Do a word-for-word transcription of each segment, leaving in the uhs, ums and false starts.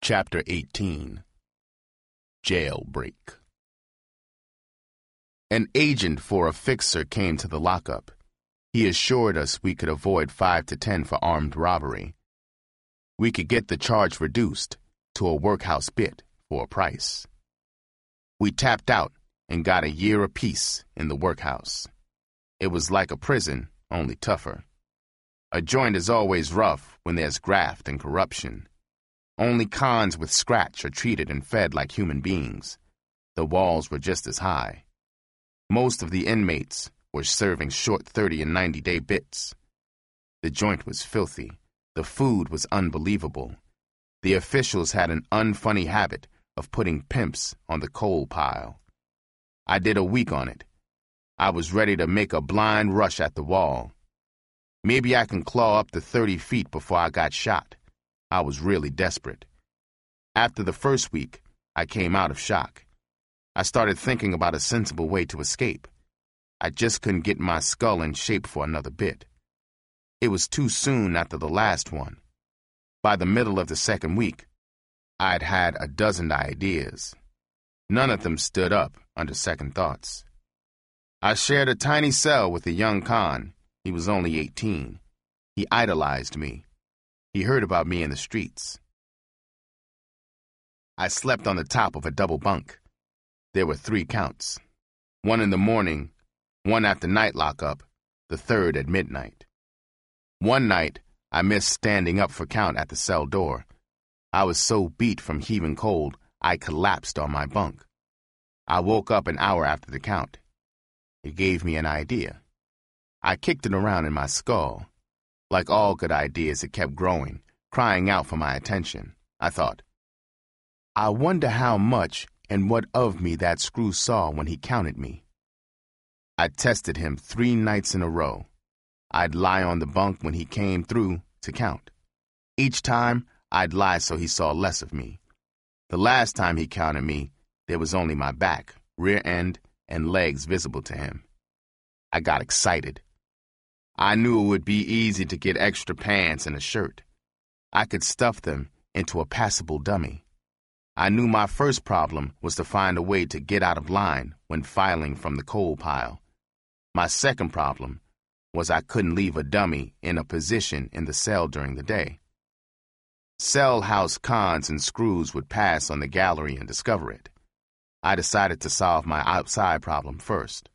Chapter eighteen. Jailbreak. An agent for a fixer came to the lockup. He assured us we could avoid five to ten for armed robbery. We could get the charge reduced to a workhouse bit for a price. We tapped out and got a year apiece in the workhouse. It was like a prison, only tougher. A joint is always rough when there's graft and corruption. Only cons with scratch are treated and fed like human beings. The walls were just as high. Most of the inmates were serving short thirty and ninety-day bits. The joint was filthy. The food was unbelievable. The officials had an unfunny habit of putting pimps on the coal pile. I did a week on it. I was ready to make a blind rush at the wall. Maybe I can claw up to thirty feet before I got shot. I was really desperate. After the first week, I came out of shock. I started thinking about a sensible way to escape. I just couldn't get my skull in shape for another bit. It was too soon after the last one. By the middle of the second week, I'd had a dozen ideas. None of them stood up under second thoughts. I shared a tiny cell with a young con. He was only eighteen. He idolized me. He heard about me in the streets. I slept on the top of a double bunk. There were three counts. One in the morning, one after night lockup, the third at midnight. One night, I missed standing up for count at the cell door. I was so beat from heaving cold, I collapsed on my bunk. I woke up an hour after the count. It gave me an idea. I kicked it around in my skull. Like all good ideas, it kept growing, crying out for my attention. I thought, I wonder how much and what of me that screw saw when he counted me. I tested him three nights in a row. I'd lie on the bunk when he came through to count. Each time, I'd lie so he saw less of me. The last time he counted me, there was only my back, rear end, and legs visible to him. I got excited. I knew it would be easy to get extra pants and a shirt. I could stuff them into a passable dummy. I knew my first problem was to find a way to get out of line when filing from the coal pile. My second problem was I couldn't leave a dummy in a position in the cell during the day. Cell house cons and screws would pass on the gallery and discover it. I decided to solve my outside problem first.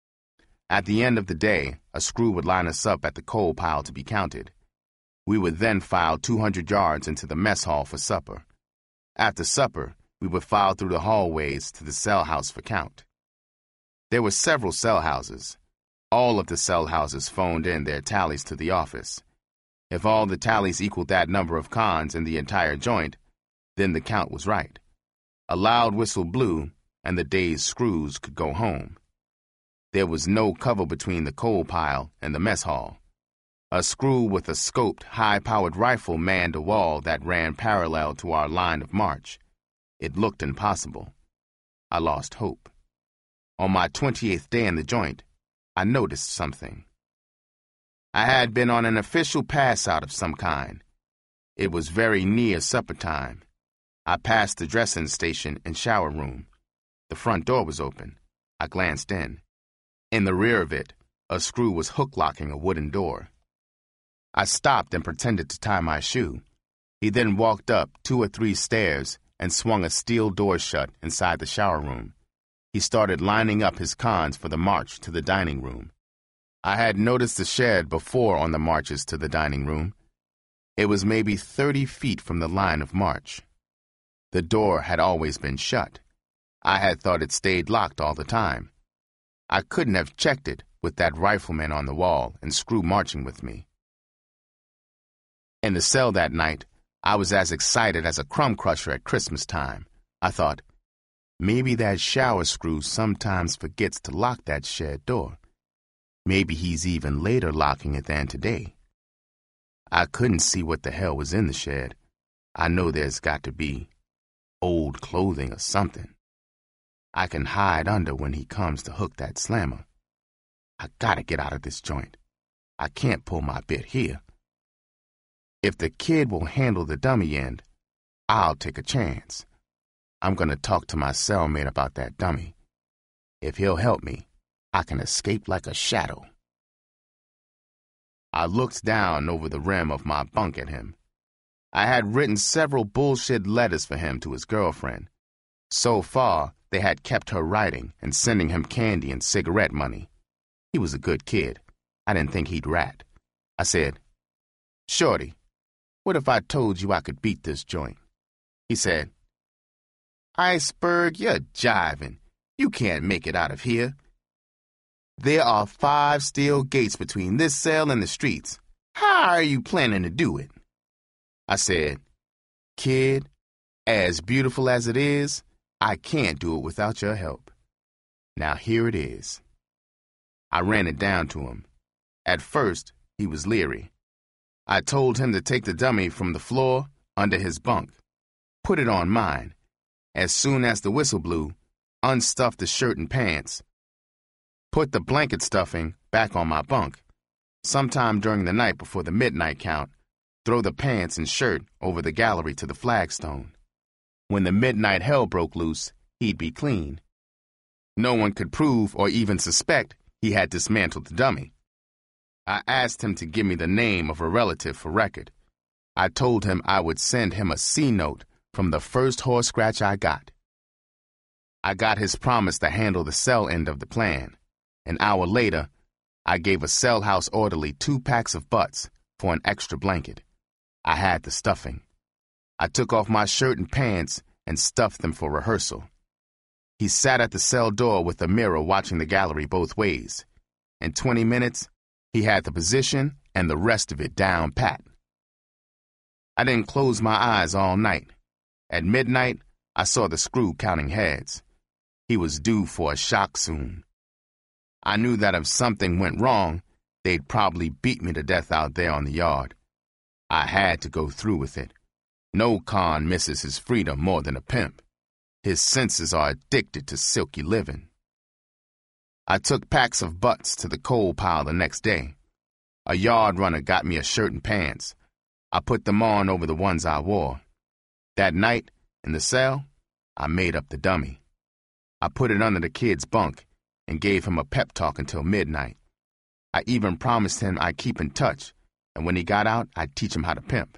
At the end of the day, a screw would line us up at the coal pile to be counted. We would then file two hundred yards into the mess hall for supper. After supper, we would file through the hallways to the cell house for count. There were several cell houses. All of the cell houses phoned in their tallies to the office. If all the tallies equaled that number of cons in the entire joint, then the count was right. A loud whistle blew, and the day's screws could go home. There was no cover between the coal pile and the mess hall. A screw with a scoped, high-powered rifle manned a wall that ran parallel to our line of march. It looked impossible. I lost hope. On my twenty-eighth day in the joint, I noticed something. I had been on an official pass-out of some kind. It was very near supper time. I passed the dressing station and shower room. The front door was open. I glanced in. In the rear of it, a screw was hook-locking a wooden door. I stopped and pretended to tie my shoe. He then walked up two or three stairs and swung a steel door shut inside the shower room. He started lining up his cons for the march to the dining room. I had noticed the shed before on the marches to the dining room. It was maybe thirty feet from the line of march. The door had always been shut. I had thought it stayed locked all the time. I couldn't have checked it with that rifleman on the wall and screw marching with me. In the cell that night, I was as excited as a crumb crusher at Christmas time. I thought, maybe that shower screw sometimes forgets to lock that shed door. Maybe he's even later locking it than today. I couldn't see what the hell was in the shed. I know there's got to be old clothing or something. I can hide under when he comes to hook that slammer. I gotta get out of this joint. I can't pull my bit here. If the kid will handle the dummy end, I'll take a chance. I'm going to talk to my cellmate about that dummy. If he'll help me, I can escape like a shadow. I looked down over the rim of my bunk at him. I had written several bullshit letters for him to his girlfriend. So far, they had kept her writing and sending him candy and cigarette money. He was a good kid. I didn't think he'd rat. I said, "Shorty, what if I told you I could beat this joint?" He said, "Iceberg, you're jiving. You can't make it out of here. There are five steel gates between this cell and the streets. How are you planning to do it?" I said, "Kid, as beautiful as it is, I can't do it without your help. Now here it is." I ran it down to him. At first, he was leery. I told him to take the dummy from the floor under his bunk, put it on mine. As soon as the whistle blew, unstuff the shirt and pants, put the blanket stuffing back on my bunk. Sometime during the night before the midnight count, throw the pants and shirt over the gallery to the flagstone. When the midnight hell broke loose, he'd be clean. No one could prove or even suspect he had dismantled the dummy. I asked him to give me the name of a relative for record. I told him I would send him a C-note from the first horse scratch I got. I got his promise to handle the cell end of the plan. An hour later, I gave a cell house orderly two packs of butts for an extra blanket. I had the stuffing. I took off my shirt and pants and stuffed them for rehearsal. He sat at the cell door with a mirror watching the gallery both ways. In twenty minutes, he had the position and the rest of it down pat. I didn't close my eyes all night. At midnight, I saw the screw counting heads. He was due for a shock soon. I knew that if something went wrong, they'd probably beat me to death out there on the yard. I had to go through with it. No con misses his freedom more than a pimp. His senses are addicted to silky living. I took packs of butts to the coal pile the next day. A yard runner got me a shirt and pants. I put them on over the ones I wore. That night, in the cell, I made up the dummy. I put it under the kid's bunk and gave him a pep talk until midnight. I even promised him I'd keep in touch, and when he got out, I'd teach him how to pimp.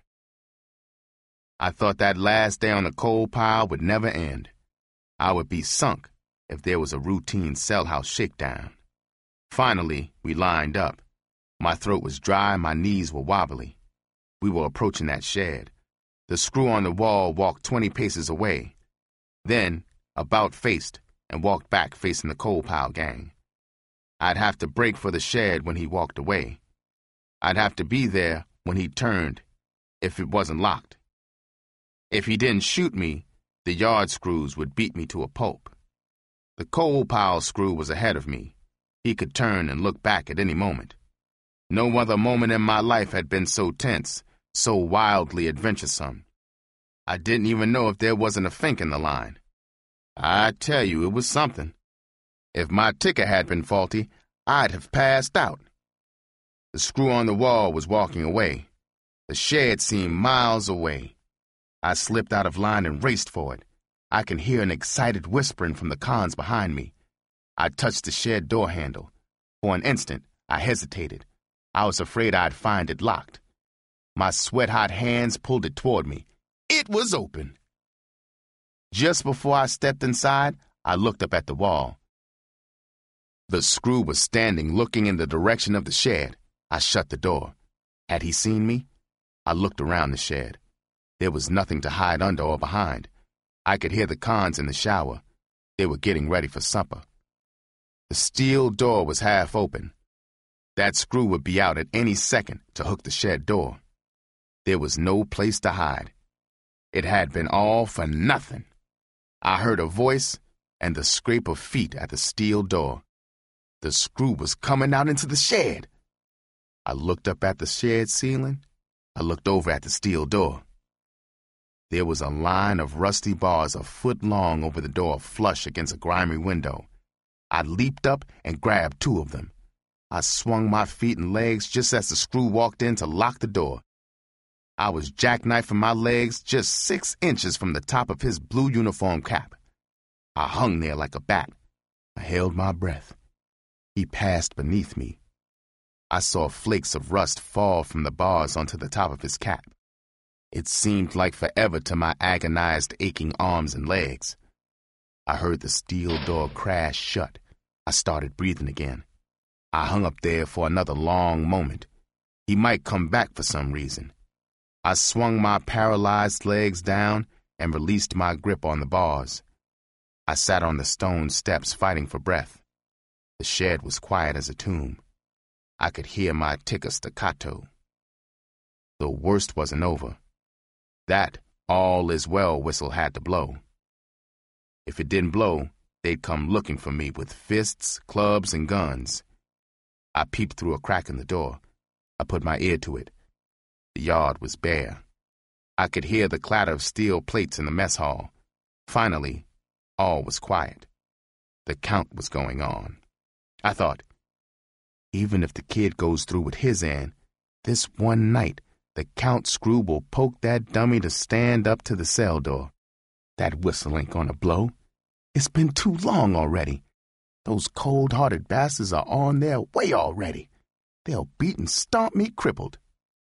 I thought that last day on the coal pile would never end. I would be sunk if there was a routine cell house shakedown. Finally, we lined up. My throat was dry, my knees were wobbly. We were approaching that shed. The screw on the wall walked twenty paces away. Then, about-faced, and walked back facing the coal pile gang. I'd have to break for the shed when he walked away. I'd have to be there when he turned, if it wasn't locked. If he didn't shoot me, the yard screws would beat me to a pulp. The coal pile screw was ahead of me. He could turn and look back at any moment. No other moment in my life had been so tense, so wildly adventuresome. I didn't even know if there wasn't a fink in the line. I tell you, it was something. If my ticker had been faulty, I'd have passed out. The screw on the wall was walking away. The shed seemed miles away. I slipped out of line and raced for it. I can hear an excited whispering from the cons behind me. I touched the shed door handle. For an instant, I hesitated. I was afraid I'd find it locked. My sweat-hot hands pulled it toward me. It was open. Just before I stepped inside, I looked up at the wall. The screw was standing looking in the direction of the shed. I shut the door. Had he seen me? I looked around the shed. There was nothing to hide under or behind. I could hear the cons in the shower. They were getting ready for supper. The steel door was half open. That screw would be out at any second to hook the shed door. There was no place to hide. It had been all for nothing. I heard a voice and the scrape of feet at the steel door. The screw was coming out into the shed. I looked up at the shed ceiling. I looked over at the steel door. There was a line of rusty bars a foot long over the door, flush against a grimy window. I leaped up and grabbed two of them. I swung my feet and legs just as the screw walked in to lock the door. I was jackknifing my legs just six inches from the top of his blue uniform cap. I hung there like a bat. I held my breath. He passed beneath me. I saw flakes of rust fall from the bars onto the top of his cap. It seemed like forever to my agonized, aching arms and legs. I heard the steel door crash shut. I started breathing again. I hung up there for another long moment. He might come back for some reason. I swung my paralyzed legs down and released my grip on the bars. I sat on the stone steps fighting for breath. The shed was quiet as a tomb. I could hear my ticker staccato. The worst wasn't over. That all is well whistle had to blow. If it didn't blow, they'd come looking for me with fists, clubs, and guns. I peeped through a crack in the door. I put my ear to it. The yard was bare. I could hear the clatter of steel plates in the mess hall. Finally, all was quiet. The count was going on. I thought, even if the kid goes through with his end, this one night, the count screw will poke that dummy to stand up to the cell door. That whistle ain't gonna blow. It's been too long already. Those cold-hearted bastards are on their way already. They'll beat and stomp me crippled.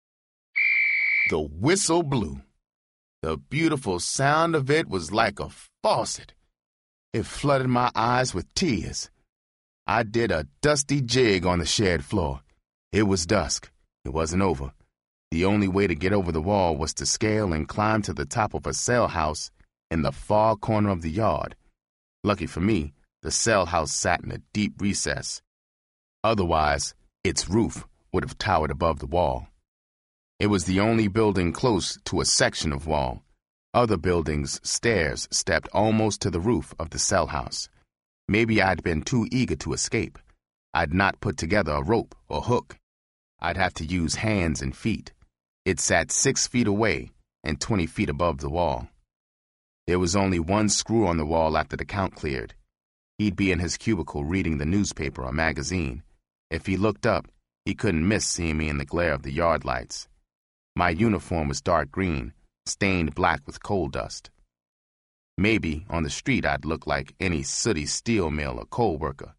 The whistle blew. The beautiful sound of it was like a faucet. It flooded my eyes with tears. I did a dusty jig on the shed floor. It was dusk. It wasn't over. The only way to get over the wall was to scale and climb to the top of a cell house in the far corner of the yard. Lucky for me, the cell house sat in a deep recess. Otherwise, its roof would have towered above the wall. It was the only building close to a section of wall. Other buildings' stairs stepped almost to the roof of the cell house. Maybe I'd been too eager to escape. I'd not put together a rope or hook. I'd have to use hands and feet. It sat six feet away and twenty feet above the wall. There was only one screw on the wall after the count cleared. He'd be in his cubicle reading the newspaper or magazine. If he looked up, he couldn't miss seeing me in the glare of the yard lights. My uniform was dark green, stained black with coal dust. Maybe on the street I'd look like any sooty steel mill or coal worker.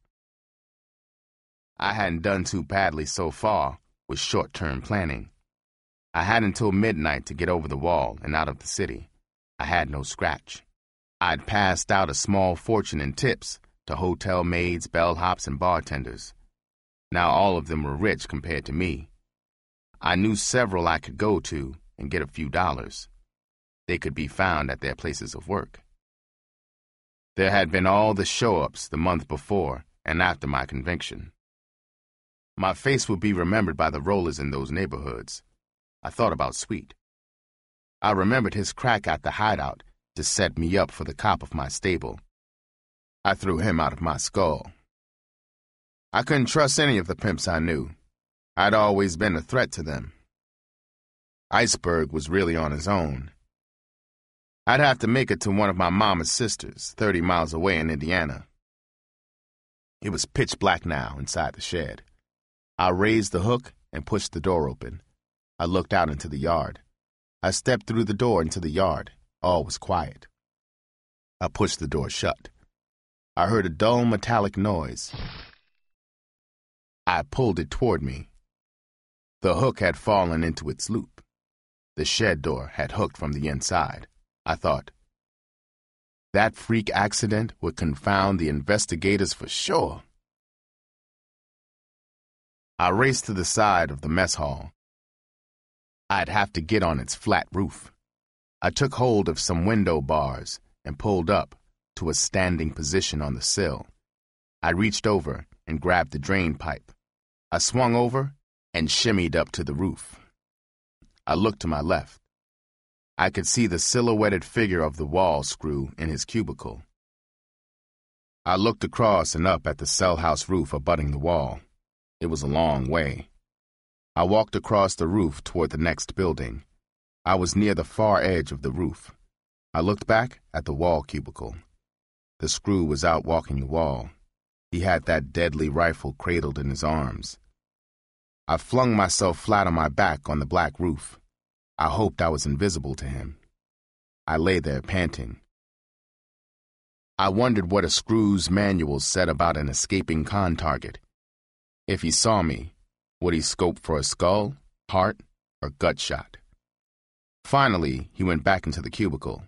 I hadn't done too badly so far with short-term planning. I had until midnight to get over the wall and out of the city. I had no scratch. I'd passed out a small fortune in tips to hotel maids, bellhops, and bartenders. Now all of them were rich compared to me. I knew several I could go to and get a few dollars. They could be found at their places of work. There had been all the show-ups the month before and after my conviction. My face would be remembered by the rollers in those neighborhoods. I thought about Sweet. I remembered his crack at the hideout to set me up for the cop of my stable. I threw him out of my skull. I couldn't trust any of the pimps I knew. I'd always been a threat to them. Iceberg was really on his own. I'd have to make it to one of my mama's sisters, thirty miles away in Indiana. It was pitch black now inside the shed. I raised the hook and pushed the door open. I looked out into the yard. I stepped through the door into the yard. All was quiet. I pushed the door shut. I heard a dull metallic noise. I pulled it toward me. The hook had fallen into its loop. The shed door had hooked from the inside. I thought, that freak accident would confound the investigators for sure. I raced to the side of the mess hall. I'd have to get on its flat roof. I took hold of some window bars and pulled up to a standing position on the sill. I reached over and grabbed the drain pipe. I swung over and shimmied up to the roof. I looked to my left. I could see the silhouetted figure of the wall screw in his cubicle. I looked across and up at the cell house roof abutting the wall. It was a long way. I walked across the roof toward the next building. I was near the far edge of the roof. I looked back at the wall cubicle. The screw was out walking the wall. He had that deadly rifle cradled in his arms. I flung myself flat on my back on the black roof. I hoped I was invisible to him. I lay there panting. I wondered what a screw's manual said about an escaping con target. If he saw me, would he scope for a skull, heart, or gut shot? Finally, he went back into the cubicle.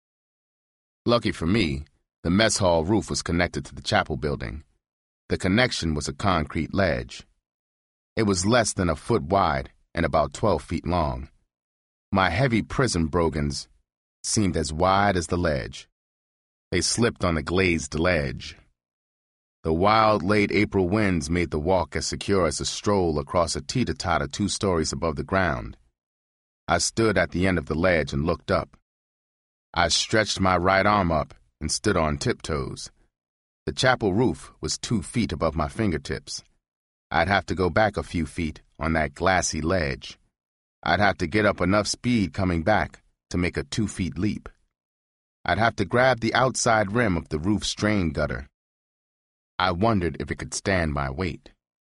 Lucky for me, the mess hall roof was connected to the chapel building. The connection was a concrete ledge. It was less than a foot wide and about twelve feet long. My heavy prison brogans seemed as wide as the ledge. They slipped on the glazed ledge. The wild late April winds made the walk as secure as a stroll across a teeter-totter two stories above the ground. I stood at the end of the ledge and looked up. I stretched my right arm up and stood on tiptoes. The chapel roof was two feet above my fingertips. I'd have to go back a few feet on that glassy ledge. I'd have to get up enough speed coming back to make a two-feet leap. I'd have to grab the outside rim of the roof's drain gutter. I wondered if it could stand my weight.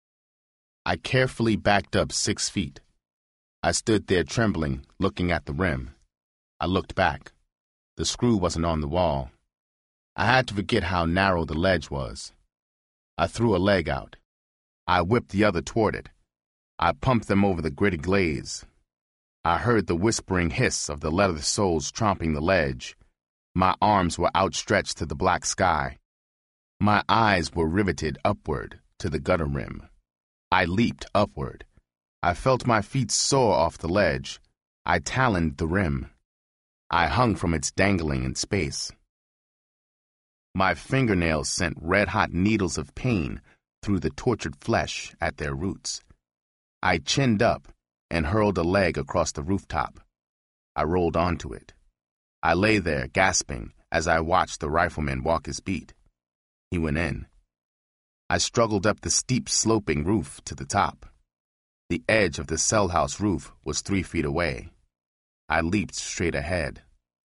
I carefully backed up six feet. I stood there trembling, looking at the rim. I looked back. The screw wasn't on the wall. I had to forget how narrow the ledge was. I threw a leg out. I whipped the other toward it. I pumped them over the gritty glaze. I heard the whispering hiss of the leather soles tromping the ledge. My arms were outstretched to the black sky. My eyes were riveted upward to the gutter rim. I leaped upward. I felt my feet soar off the ledge. I taloned the rim. I hung from its dangling in space. My fingernails sent red-hot needles of pain through the tortured flesh at their roots. I chinned up and hurled a leg across the rooftop. I rolled onto it. I lay there, gasping, as I watched the rifleman walk his beat. He went in. I struggled up the steep, sloping roof to the top. The edge of the cell house roof was three feet away. I leaped straight ahead.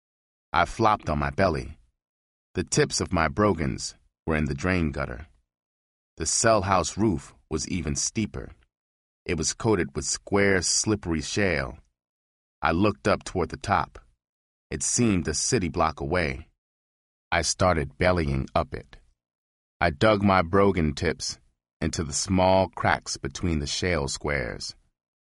I flopped on my belly. The tips of my brogans were in the drain gutter. The cell house roof was even steeper. It was coated with square, slippery shale. I looked up toward the top. It seemed a city block away. I started bellying up it. I dug my brogan tips into the small cracks between the shale squares.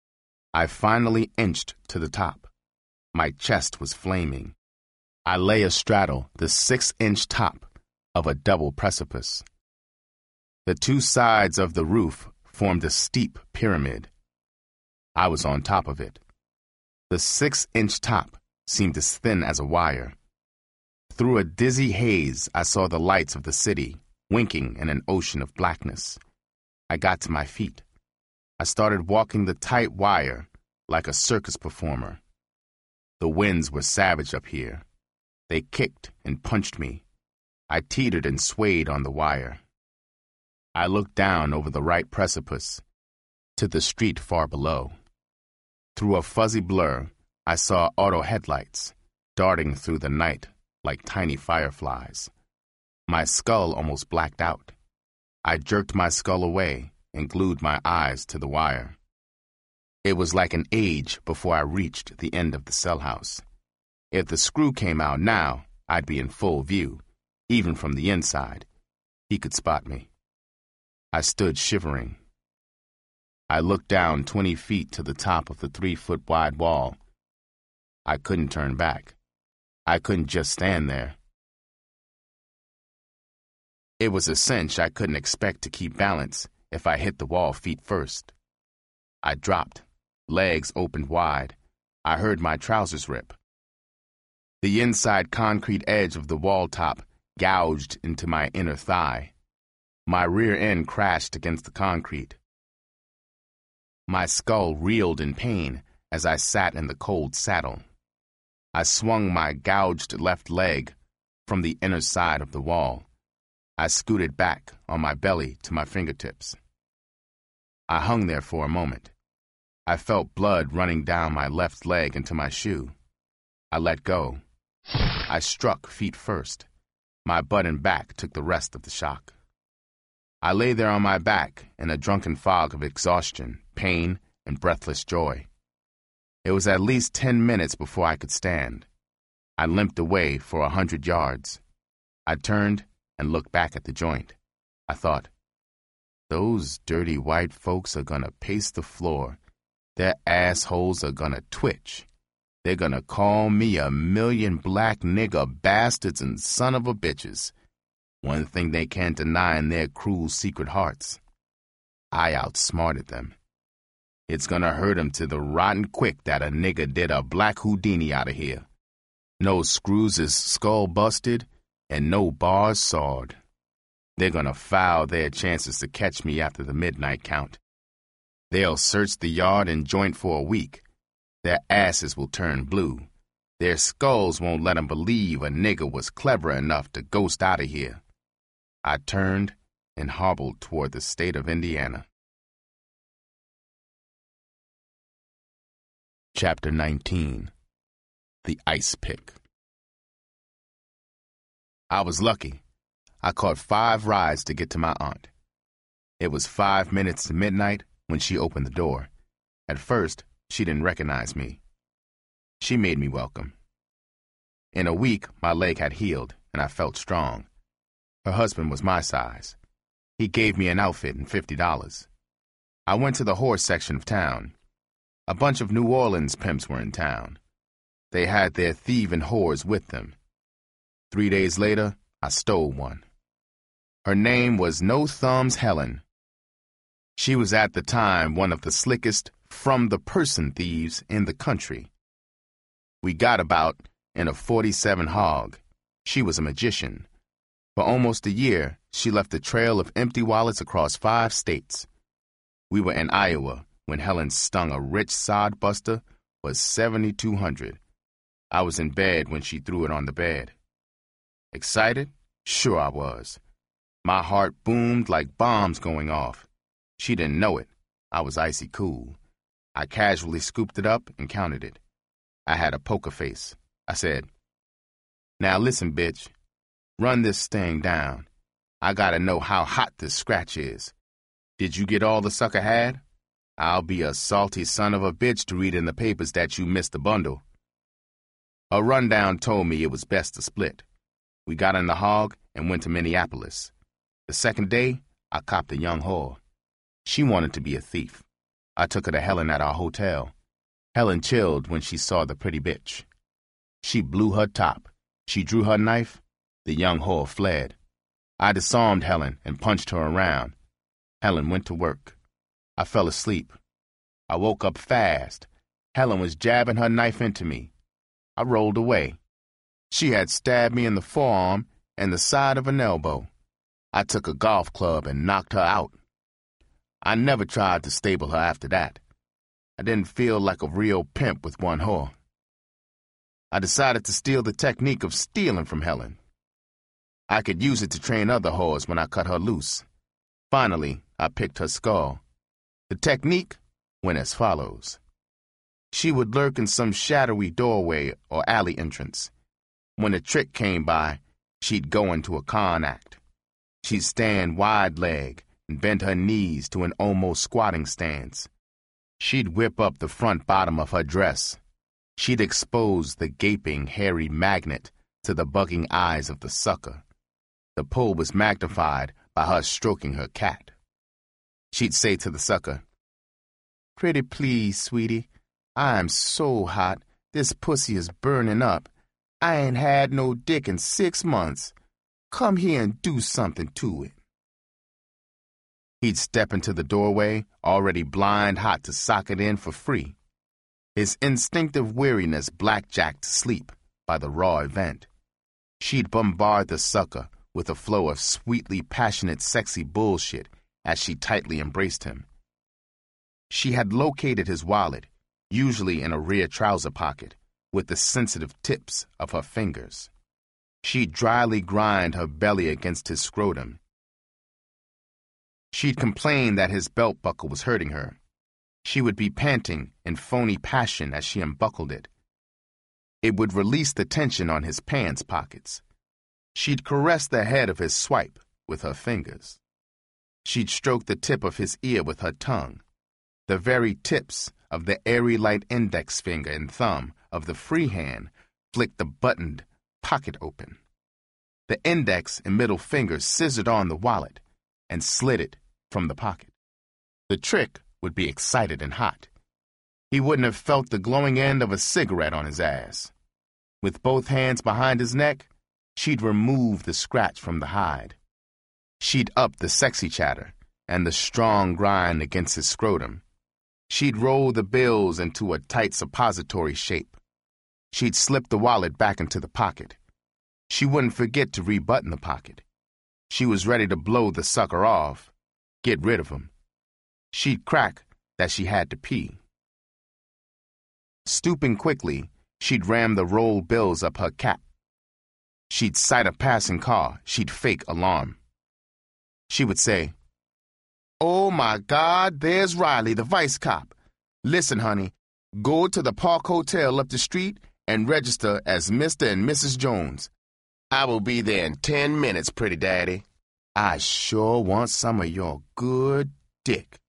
I finally inched to the top. My chest was flaming. I lay astraddle the six-inch top of a double precipice. The two sides of the roof formed a steep pyramid. I was on top of it. The six-inch top seemed as thin as a wire. Through a dizzy haze, I saw the lights of the city, winking in an ocean of blackness. I got to my feet. I started walking the tight wire like a circus performer. The winds were savage up here. They kicked and punched me. I teetered and swayed on the wire. I looked down over the right precipice to the street far below. Through a fuzzy blur, I saw auto headlights darting through the night like tiny fireflies. My skull almost blacked out. I jerked my skull away and glued my eyes to the wire. It was like an age before I reached the end of the cell house. If the screw came out now, I'd be in full view, even from the inside. He could spot me. I stood shivering. I looked down twenty feet to the top of the three-foot-wide wall. I couldn't turn back. I couldn't just stand there. It was a cinch I couldn't expect to keep balance if I hit the wall feet first. I dropped. Legs opened wide. I heard my trousers rip. The inside concrete edge of the wall top gouged into my inner thigh. My rear end crashed against the concrete. My skull reeled in pain as I sat in the cold saddle. I swung my gouged left leg from the inner side of the wall. I scooted back on my belly to my fingertips. I hung there for a moment. I felt blood running down my left leg into my shoe. I let go. I struck feet first. My butt and back took the rest of the shock. I lay there on my back in a drunken fog of exhaustion, pain, and breathless joy. It was at least ten minutes before I could stand. I limped away for a hundred yards. I turned and looked back at the joint. I thought, those dirty white folks are gonna pace the floor. Their assholes are gonna twitch. They're gonna call me a million black nigger bastards and son of a bitches. One thing they can't deny in their cruel secret hearts. I outsmarted them. It's gonna hurt 'em to the rotten quick that a nigger did a black Houdini out of here. No screws is skull busted and no bars sawed. They're gonna foul their chances to catch me after the midnight count. They'll search the yard and joint for a week. Their asses will turn blue. Their skulls won't let 'em believe a nigger was clever enough to ghost out of here. I turned and hobbled toward the state of Indiana. Chapter nineteen. The Ice Pick. I was lucky. I caught five rides to get to my aunt. It was five minutes to midnight when she opened the door. At first, she didn't recognize me. She made me welcome. In a week, my leg had healed, and I felt strong. Her husband was my size. He gave me an outfit and fifty dollars. I went to the horse section of town. A bunch of New Orleans pimps were in town. They had their thieving whores with them. Three days later, I stole one. Her name was No Thumbs Helen. She was at the time one of the slickest from-the-person thieves in the country. We got about in a forty-seven hog. She was a magician. For almost a year, she left a trail of empty wallets across five states. We were in Iowa when Helen stung a rich sod buster for seventy-two hundred dollars. I was in bed when she threw it on the bed. Excited? Sure I was. My heart boomed like bombs going off. She didn't know it. I was icy cool. I casually scooped it up and counted it. I had a poker face. I said, "Now listen, bitch. Run this thing down. I gotta know how hot this scratch is. Did you get all the sucker had? I'll be a salty son of a bitch to read in the papers that you missed the bundle." A rundown told me it was best to split. We got in the hog and went to Minneapolis. The second day, I copped a young whore. She wanted to be a thief. I took her to Helen at our hotel. Helen chilled when she saw the pretty bitch. She blew her top. She drew her knife. The young whore fled. I disarmed Helen and punched her around. Helen went to work. I fell asleep. I woke up fast. Helen was jabbing her knife into me. I rolled away. She had stabbed me in the forearm and the side of an elbow. I took a golf club and knocked her out. I never tried to stable her after that. I didn't feel like a real pimp with one whore. I decided to steal the technique of stealing from Helen. I could use it to train other whores when I cut her loose. Finally, I picked her skull. The technique went as follows. She would lurk in some shadowy doorway or alley entrance. When a trick came by, she'd go into a con act. She'd stand wide-legged and bend her knees to an almost squatting stance. She'd whip up the front bottom of her dress. She'd expose the gaping, hairy magnet to the bugging eyes of the sucker. The pull was magnified by her stroking her cat. She'd say to the sucker, "Pretty please, sweetie, I'm so hot, this pussy is burning up. I ain't had no dick in six months. Come here and do something to it." He'd step into the doorway, already blind hot to sock it in for free. His instinctive weariness blackjacked to sleep by the raw event. She'd bombard the sucker with a flow of sweetly passionate, sexy bullshit as she tightly embraced him. She had located his wallet, usually in a rear trouser pocket, with the sensitive tips of her fingers. She'd dryly grind her belly against his scrotum. She'd complain that his belt buckle was hurting her. She would be panting in phony passion as she unbuckled it. It would release the tension on his pants pockets. She'd caress the head of his swipe with her fingers. She'd stroke the tip of his ear with her tongue. The very tips of the airy light index finger and thumb of the free hand flicked the buttoned pocket open. The index and middle fingers scissored on the wallet and slid it from the pocket. The trick would be excited and hot. He wouldn't have felt the glowing end of a cigarette on his ass. With both hands behind his neck, she'd remove the scratch from the hide. She'd up the sexy chatter and the strong grind against his scrotum. She'd roll the bills into a tight suppository shape. She'd slip the wallet back into the pocket. She wouldn't forget to rebutton the pocket. She was ready to blow the sucker off, get rid of him. She'd crack that she had to pee. Stooping quickly, she'd ram the rolled bills up her cap. She'd sight a passing car. She'd fake alarm. She would say, "Oh, my God, there's Riley, the vice cop. Listen, honey, go to the Park Hotel up the street and register as Mister and Missus Jones. I will be there in ten minutes, pretty daddy. I sure want some of your good dick."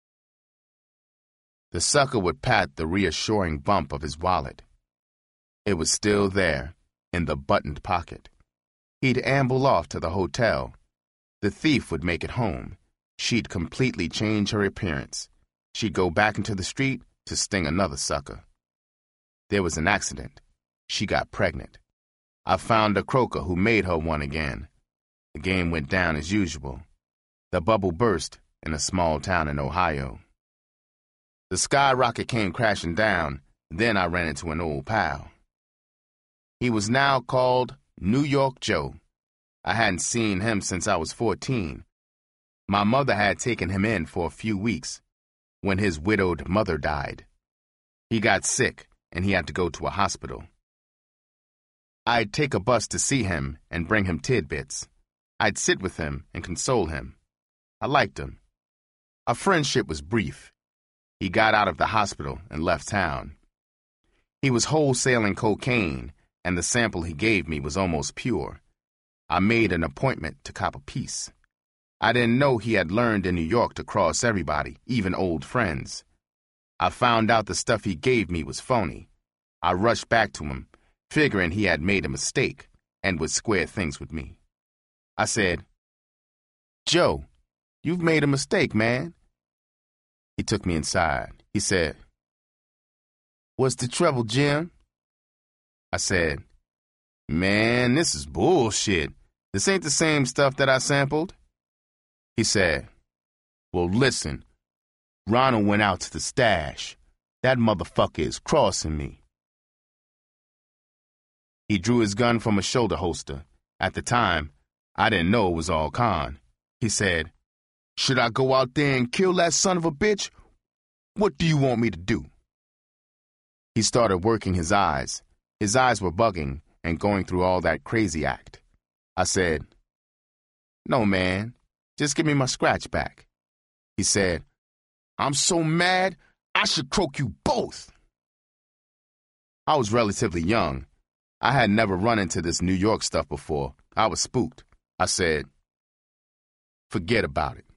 The sucker would pat the reassuring bump of his wallet. It was still there, in the buttoned pocket. He'd amble off to the hotel. The thief would make it home. She'd completely change her appearance. She'd go back into the street to sting another sucker. There was an accident. She got pregnant. I found a croaker who made her one again. The game went down as usual. The bubble burst in a small town in Ohio. The skyrocket came crashing down. Then I ran into an old pal. He was now called New York Joe. I hadn't seen him since I was fourteen. My mother had taken him in for a few weeks when his widowed mother died. He got sick, and he had to go to a hospital. I'd take a bus to see him and bring him tidbits. I'd sit with him and console him. I liked him. Our friendship was brief. He got out of the hospital and left town. He was wholesaling cocaine, and the sample he gave me was almost pure. I made an appointment to cop a piece. I didn't know he had learned in New York to cross everybody, even old friends. I found out the stuff he gave me was phony. I rushed back to him, figuring he had made a mistake and would square things with me. I said, "Joe, you've made a mistake, man." He took me inside. He said, "What's the trouble, Jim?" I said, "Man, this is bullshit. This ain't the same stuff that I sampled." He said, "Well, listen, Ronald went out to the stash. That motherfucker is crossing me." He drew his gun from a shoulder holster. At the time, I didn't know it was all con. He said, "Should I go out there and kill that son of a bitch? What do you want me to do?" He started working his eyes. His eyes were bugging and going through all that crazy act. I said, "No, man, just give me my scratch back." He said, "I'm so mad, I should croak you both." I was relatively young. I had never run into this New York stuff before. I was spooked. I said, "Forget about it."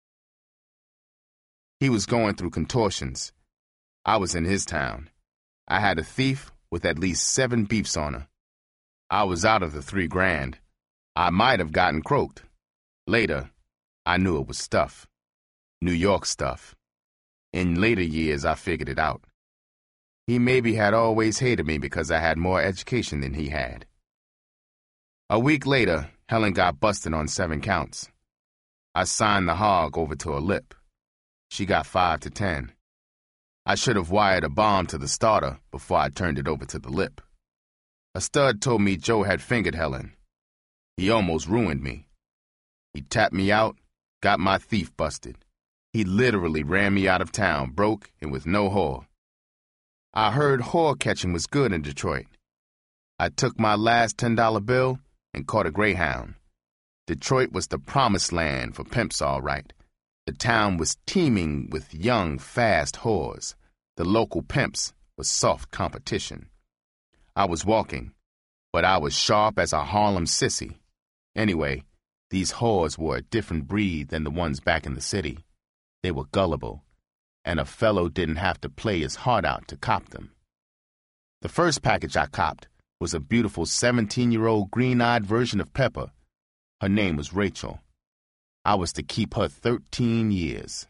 He was going through contortions. I was in his town. I had a thief with at least seven beefs on her. I was out of the three grand. I might have gotten croaked. Later, I knew it was stuff. New York stuff. In later years, I figured it out. He maybe had always hated me because I had more education than he had. A week later, Helen got busted on seven counts. I signed the hog over to her lip. She got five to ten. I should have wired a bomb to the starter before I turned it over to the lip. A stud told me Joe had fingered Helen. He almost ruined me. He tapped me out, got my thief busted. He literally ran me out of town, broke and with no whore. I heard whore catching was good in Detroit. I took my last ten dollar bill and caught a Greyhound. Detroit was the promised land for pimps, all right. The town was teeming with young, fast whores. The local pimps was soft competition. I was walking, but I was sharp as a Harlem sissy. Anyway, these whores were a different breed than the ones back in the city. They were gullible. and a fellow didn't have to play his heart out to cop them. The first package I copped was a beautiful seventeen-year-old green-eyed version of Pepper. Her name was Rachel. I was to keep her thirteen years.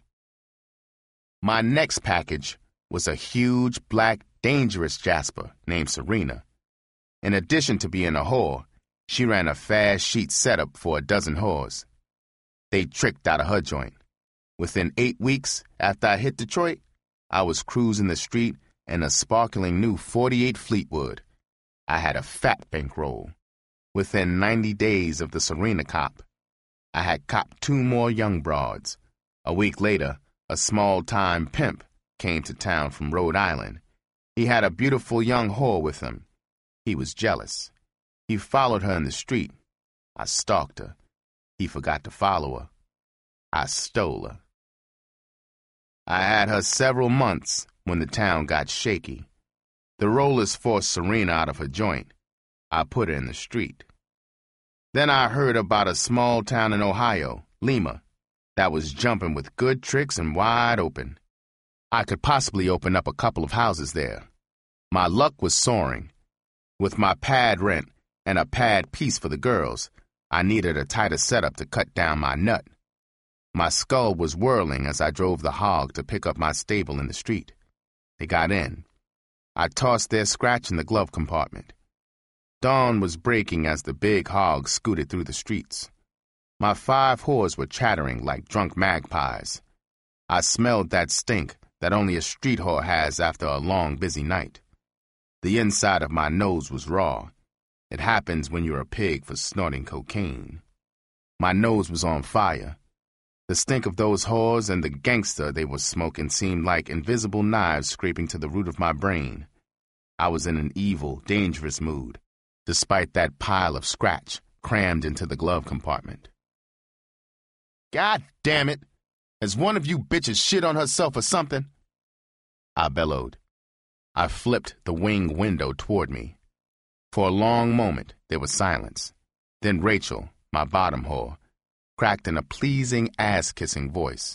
My next package was a huge, black, dangerous Jasper named Serena. In addition to being a whore, she ran a fast sheet setup for a dozen whores. They tricked out of her joint. Within eight weeks after I hit Detroit, I was cruising the street in a sparkling new forty-eight Fleetwood. I had a fat bankroll. Within ninety days of the Serena cop, I had copped two more young broads. A week later, a small-time pimp came to town from Rhode Island. He had a beautiful young whore with him. He was jealous. He followed her in the street. I stalked her. He forgot to follow her. I stole her. I had her several months when the town got shaky. The rollers forced Serena out of her joint. I put her in the street. Then I heard about a small town in Ohio, Lima, that was jumping with good tricks and wide open. I could possibly open up a couple of houses there. My luck was soaring. With my pad rent and a pad piece for the girls, I needed a tighter setup to cut down my nut. My skull was whirling as I drove the hog to pick up my stable in the street. They got in. I tossed their scratch in the glove compartment. Dawn was breaking as the big hog scooted through the streets. My five whores were chattering like drunk magpies. I smelled that stink that only a street whore has after a long, busy night. The inside of my nose was raw. It happens when you're a pig for snorting cocaine. My nose was on fire. The stink of those whores and the gangster they were smoking seemed like invisible knives scraping to the root of my brain. I was in an evil, dangerous mood, despite that pile of scratch crammed into the glove compartment. God damn it! Has one of you bitches shit on herself or something? I bellowed. I flipped the wing window toward me. For a long moment, there was silence. Then Rachel, my bottom whore, cracked in a pleasing ass-kissing voice.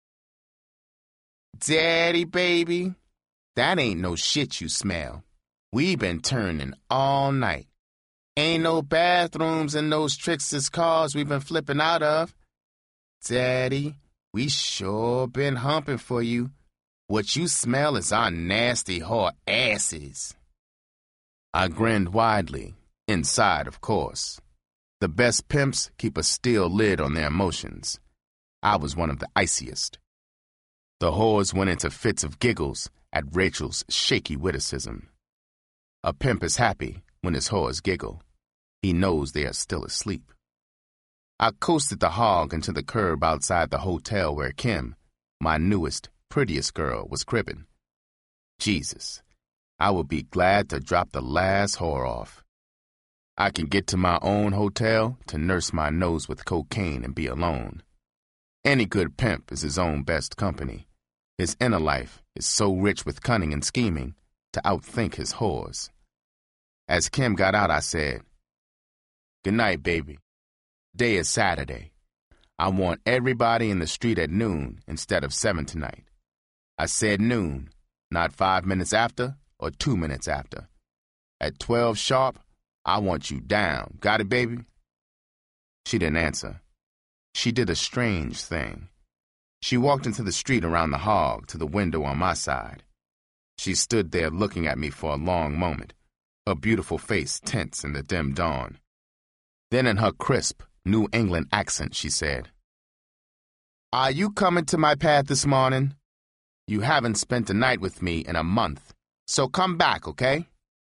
Daddy, baby, that ain't no shit you smell. We been turning all night. Ain't no bathrooms in those tricksters' cars we been flipping out of. Daddy, we sure been humping for you. What you smell is our nasty whore asses. I grinned widely, inside, of course. The best pimps keep a steel lid on their emotions. I was one of the iciest. The whores went into fits of giggles at Rachel's shaky witticism. A pimp is happy when his whores giggle. He knows they are still asleep. I coasted the hog into the curb outside the hotel where Kim, my newest, prettiest girl, was cribbing. Jesus, I would be glad to drop the last whore off. I can get to my own hotel to nurse my nose with cocaine and be alone. Any good pimp is his own best company. His inner life is so rich with cunning and scheming to outthink his whores. As Kim got out, I said, "Good night, baby. Day is Saturday. I want everybody in the street at noon instead of seven tonight." I said noon, not five minutes after or two minutes after. At twelve sharp, I want you down. Got it, baby? She didn't answer. She did a strange thing. She walked into the street around the hog to the window on my side. She stood there looking at me for a long moment, her beautiful face tense in the dim dawn. Then in her crisp, New England accent, she said, "Are you coming to my pad this morning? You haven't spent a night with me in a month, so come back, okay?"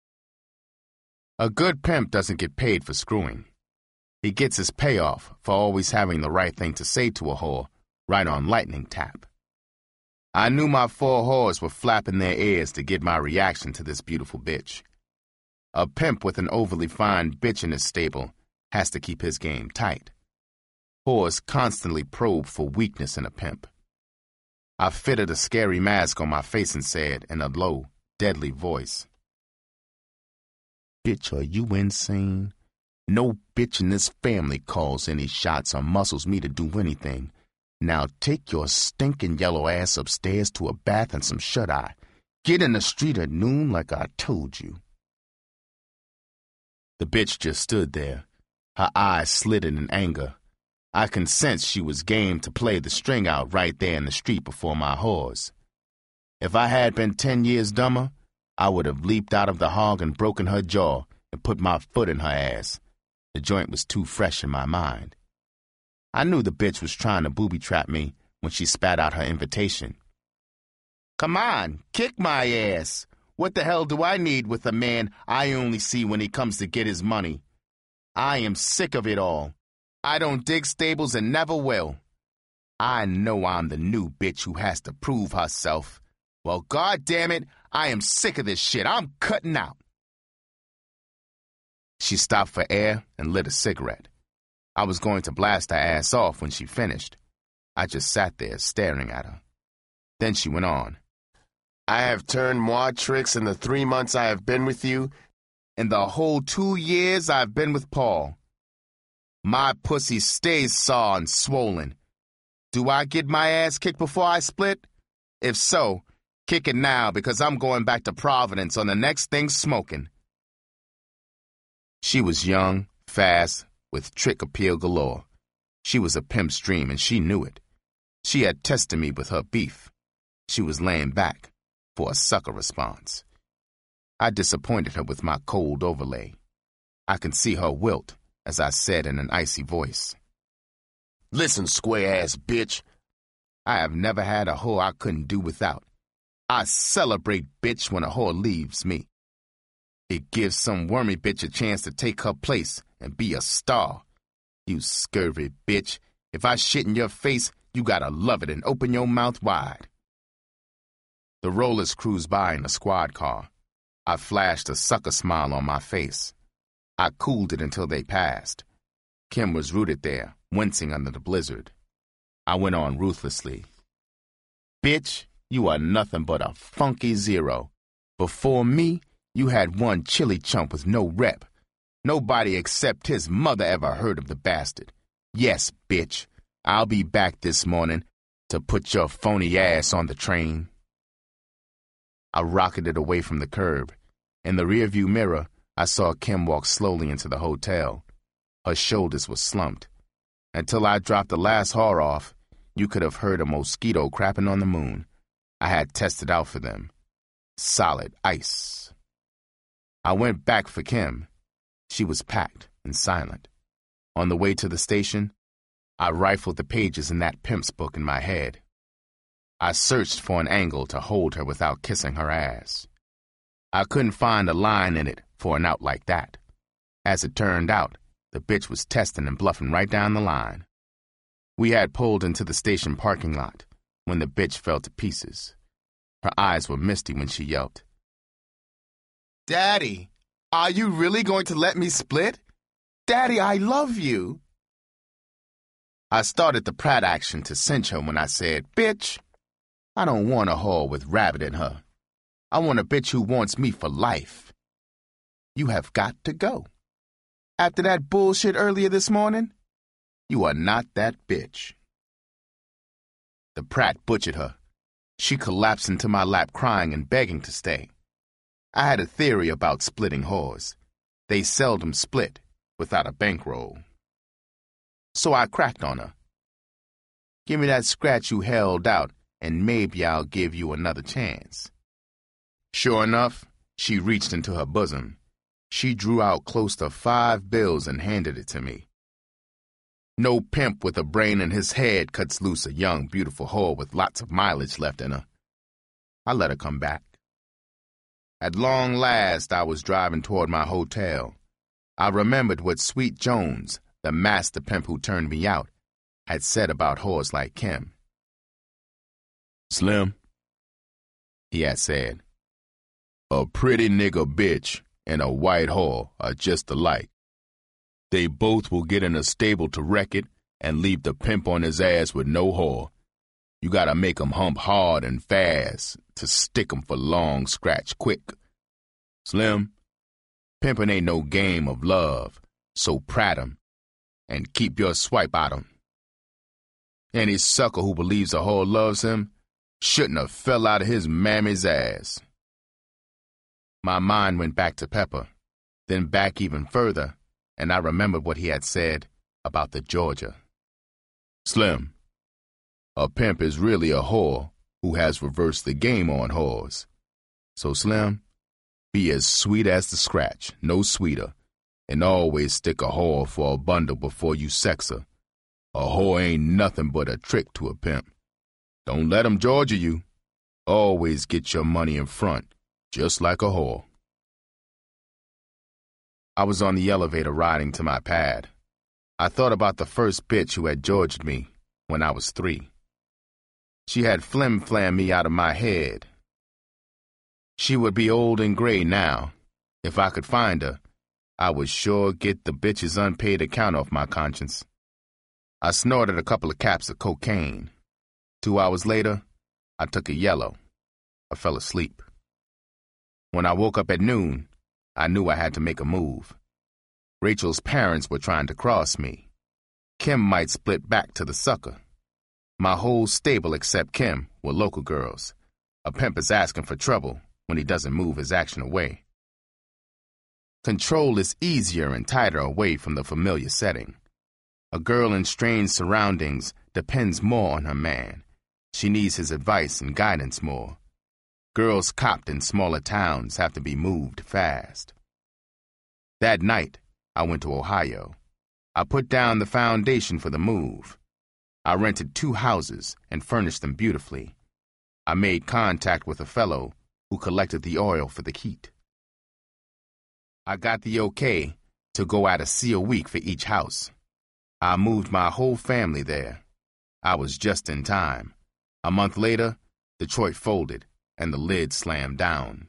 A good pimp doesn't get paid for screwing. He gets his payoff for always having the right thing to say to a whore right on lightning tap. I knew my four whores were flapping their ears to get my reaction to this beautiful bitch. A pimp with an overly fine bitch in his stable has to keep his game tight. Whores constantly probe for weakness in a pimp. I fitted a scary mask on my face and said in a low, deadly voice, "Bitch, are you insane? No bitch in this family calls any shots or muscles me to do anything. Now take your stinking yellow ass upstairs to a bath and some shut-eye. Get in the street at noon like I told you. The bitch just stood there, her eyes slitted in anger. I could sense she was game to play the string out right there in the street before my whores. If I had been ten years dumber, I would have leaped out of the hog and broken her jaw and put my foot in her ass. The joint was too fresh in my mind. I knew the bitch was trying to booby-trap me when she spat out her invitation. Come on, kick my ass. What the hell do I need with a man I only see when he comes to get his money? I am sick of it all. I don't dig stables and never will. I know I'm the new bitch who has to prove herself. Well, goddamn it, I am sick of this shit. I'm cutting out. She stopped for air and lit a cigarette. I was going to blast her ass off when she finished. I just sat there staring at her. Then she went on. I have turned more tricks in the three months I have been with you, in the whole two years I've been with Paul. My pussy stays sore and swollen. Do I get my ass kicked before I split? If so, kick it now because I'm going back to Providence on the next thing smoking. She was young, fast, with trick appeal galore. She was a pimp's dream and she knew it. She had tested me with her beef. She was laying back for a sucker response. I disappointed her with my cold overlay. I can see her wilt as I said in an icy voice. Listen, square-ass bitch. I have never had a whore I couldn't do without. I celebrate bitch when a whore leaves me. It gives some wormy bitch a chance to take her place and be a star. You scurvy bitch. If I shit in your face, you gotta love it and open your mouth wide. The rollers cruised by in a squad car. I flashed a sucker smile on my face. I cooled it until they passed. Kim was rooted there, wincing under the blizzard. I went on ruthlessly. Bitch, you are nothing but a funky zero. Before me, you had one chili chump with no rep. Nobody except his mother ever heard of the bastard. Yes, bitch, I'll be back this morning to put your phony ass on the train. I rocketed away from the curb. In the rearview mirror, I saw Kim walk slowly into the hotel. Her shoulders were slumped. Until I dropped the last whore off, you could have heard a mosquito crapping on the moon. I had tested out for them. Solid ice. I went back for Kim. She was packed and silent. On the way to the station, I rifled the pages in that pimp's book in my head. I searched for an angle to hold her without kissing her ass. I couldn't find a line in it for an out like that. As it turned out, the bitch was testing and bluffing right down the line. We had pulled into the station parking lot when the bitch fell to pieces. Her eyes were misty when she yelped. Daddy, are you really going to let me split? Daddy, I love you. I started the Pratt action to cinch her when I said, Bitch, I don't want a whore with rabbit in her. I want a bitch who wants me for life. You have got to go. After that bullshit earlier this morning, you are not that bitch. The Pratt butchered her. She collapsed into my lap crying and begging to stay. I had a theory about splitting whores. They seldom split without a bankroll. So I cracked on her. Give me that scratch you held out, and maybe I'll give you another chance. Sure enough, she reached into her bosom. She drew out close to five bills and handed it to me. No pimp with a brain in his head cuts loose a young, beautiful whore with lots of mileage left in her. I let her come back. At long last, I was driving toward my hotel. I remembered what Sweet Jones, the master pimp who turned me out, had said about whores like Kim. Slim, he had said, a pretty nigger bitch and a white whore are just alike. They both will get in a stable to wreck it and leave the pimp on his ass with no whore. You gotta make 'em hump hard and fast to stick 'em for long scratch quick. Slim, pimpin' ain't no game of love, so prat 'em and keep your swipe out 'em. Any sucker who believes a whore loves him shouldn't have fell out of his mammy's ass. My mind went back to Pepper, then back even further, and I remembered what he had said about the Georgia. Slim, a pimp is really a whore who has reversed the game on whores. So, Slim, be as sweet as the scratch, no sweeter, and always stick a whore for a bundle before you sex her. A whore ain't nothing but a trick to a pimp. Don't let 'em Georgia you. Always get your money in front, just like a whore. I was on the elevator riding to my pad. I thought about the first bitch who had Georged me when I was three. She had flim-flammed me out of my head. She would be old and gray now. If I could find her, I would sure get the bitch's unpaid account off my conscience. I snorted a couple of caps of cocaine. Two hours later, I took a yellow. I fell asleep. When I woke up at noon, I knew I had to make a move. Rachel's parents were trying to cross me. Kim might split back to the sucker. My whole stable except Kim were local girls. A pimp is asking for trouble when he doesn't move his action away. Control is easier and tighter away from the familiar setting. A girl in strange surroundings depends more on her man. She needs his advice and guidance more. Girls copped in smaller towns have to be moved fast. That night, I went to Ohio. I put down the foundation for the move. I rented two houses and furnished them beautifully. I made contact with a fellow who collected the oil for the heat. I got the okay to go at a C a week for each house. I moved my whole family there. I was just in time. A month later, Detroit folded and the lid slammed down.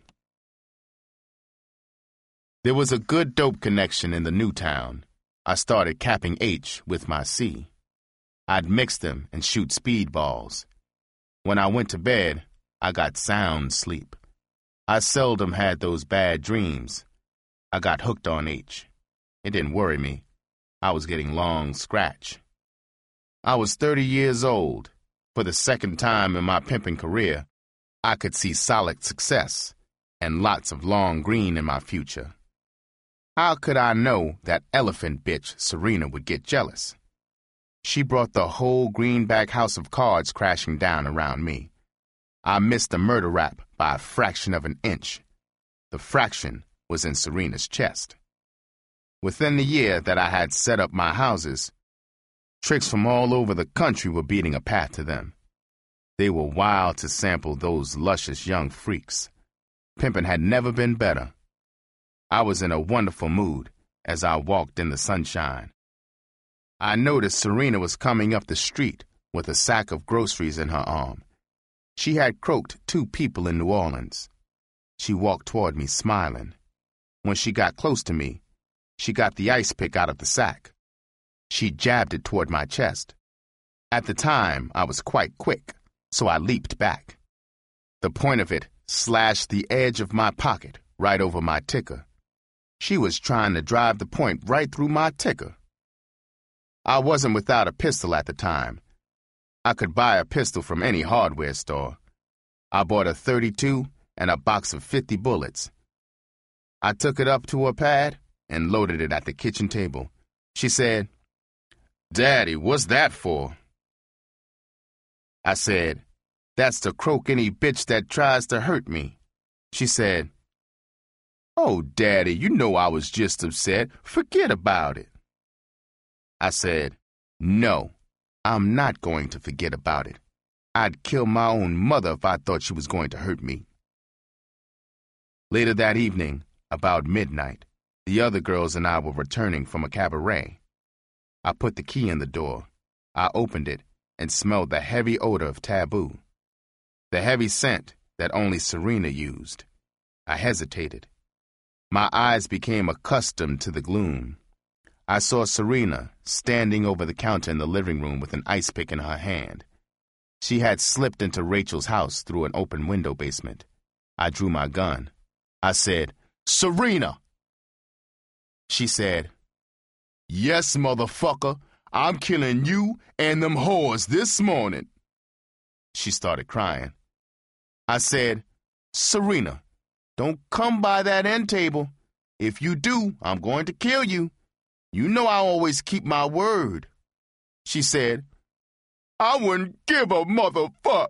There was a good dope connection in the new town. I started capping H with my C. I'd mix them and shoot speedballs. When I went to bed, I got sound sleep. I seldom had those bad dreams. I got hooked on H. It didn't worry me. I was getting long scratch. I was thirty years old. For the second time in my pimping career, I could see solid success and lots of long green in my future. How could I know that elephant bitch Serena would get jealous? She brought the whole greenback house of cards crashing down around me. I missed the murder rap by a fraction of an inch. The fraction was in Serena's chest. Within the year that I had set up my houses, tricks from all over the country were beating a path to them. They were wild to sample those luscious young freaks. Pimpin' had never been better. I was in a wonderful mood as I walked in the sunshine. I noticed Serena was coming up the street with a sack of groceries in her arm. She had croaked two people in New Orleans. She walked toward me smiling. When she got close to me, she got the ice pick out of the sack. She jabbed it toward my chest. At the time, I was quite quick, so I leaped back. The point of it slashed the edge of my pocket right over my ticker. She was trying to drive the point right through my ticker. I wasn't without a pistol at the time. I could buy a pistol from any hardware store. I bought a thirty-two and a box of fifty bullets. I took it up to her pad and loaded it at the kitchen table. She said, "Daddy, what's that for?" I said, "That's to croak any bitch that tries to hurt me." She said, "Oh, Daddy, you know I was just upset. Forget about it." I said, "No, I'm not going to forget about it. I'd kill my own mother if I thought she was going to hurt me." Later that evening, about midnight, the other girls and I were returning from a cabaret. I put the key in the door. I opened it and smelled the heavy odor of taboo, the heavy scent that only Serena used. I hesitated. My eyes became accustomed to the gloom. I saw Serena standing over the counter in the living room with an ice pick in her hand. She had slipped into Rachel's house through an open window basement. I drew my gun. I said, "Serena!" She said, "Yes, motherfucker, I'm killing you and them whores this morning. She started crying. I said, Serena, don't come by that end table. If you do, I'm going to kill you. You know I always keep my word. She said, I wouldn't give a motherfuck.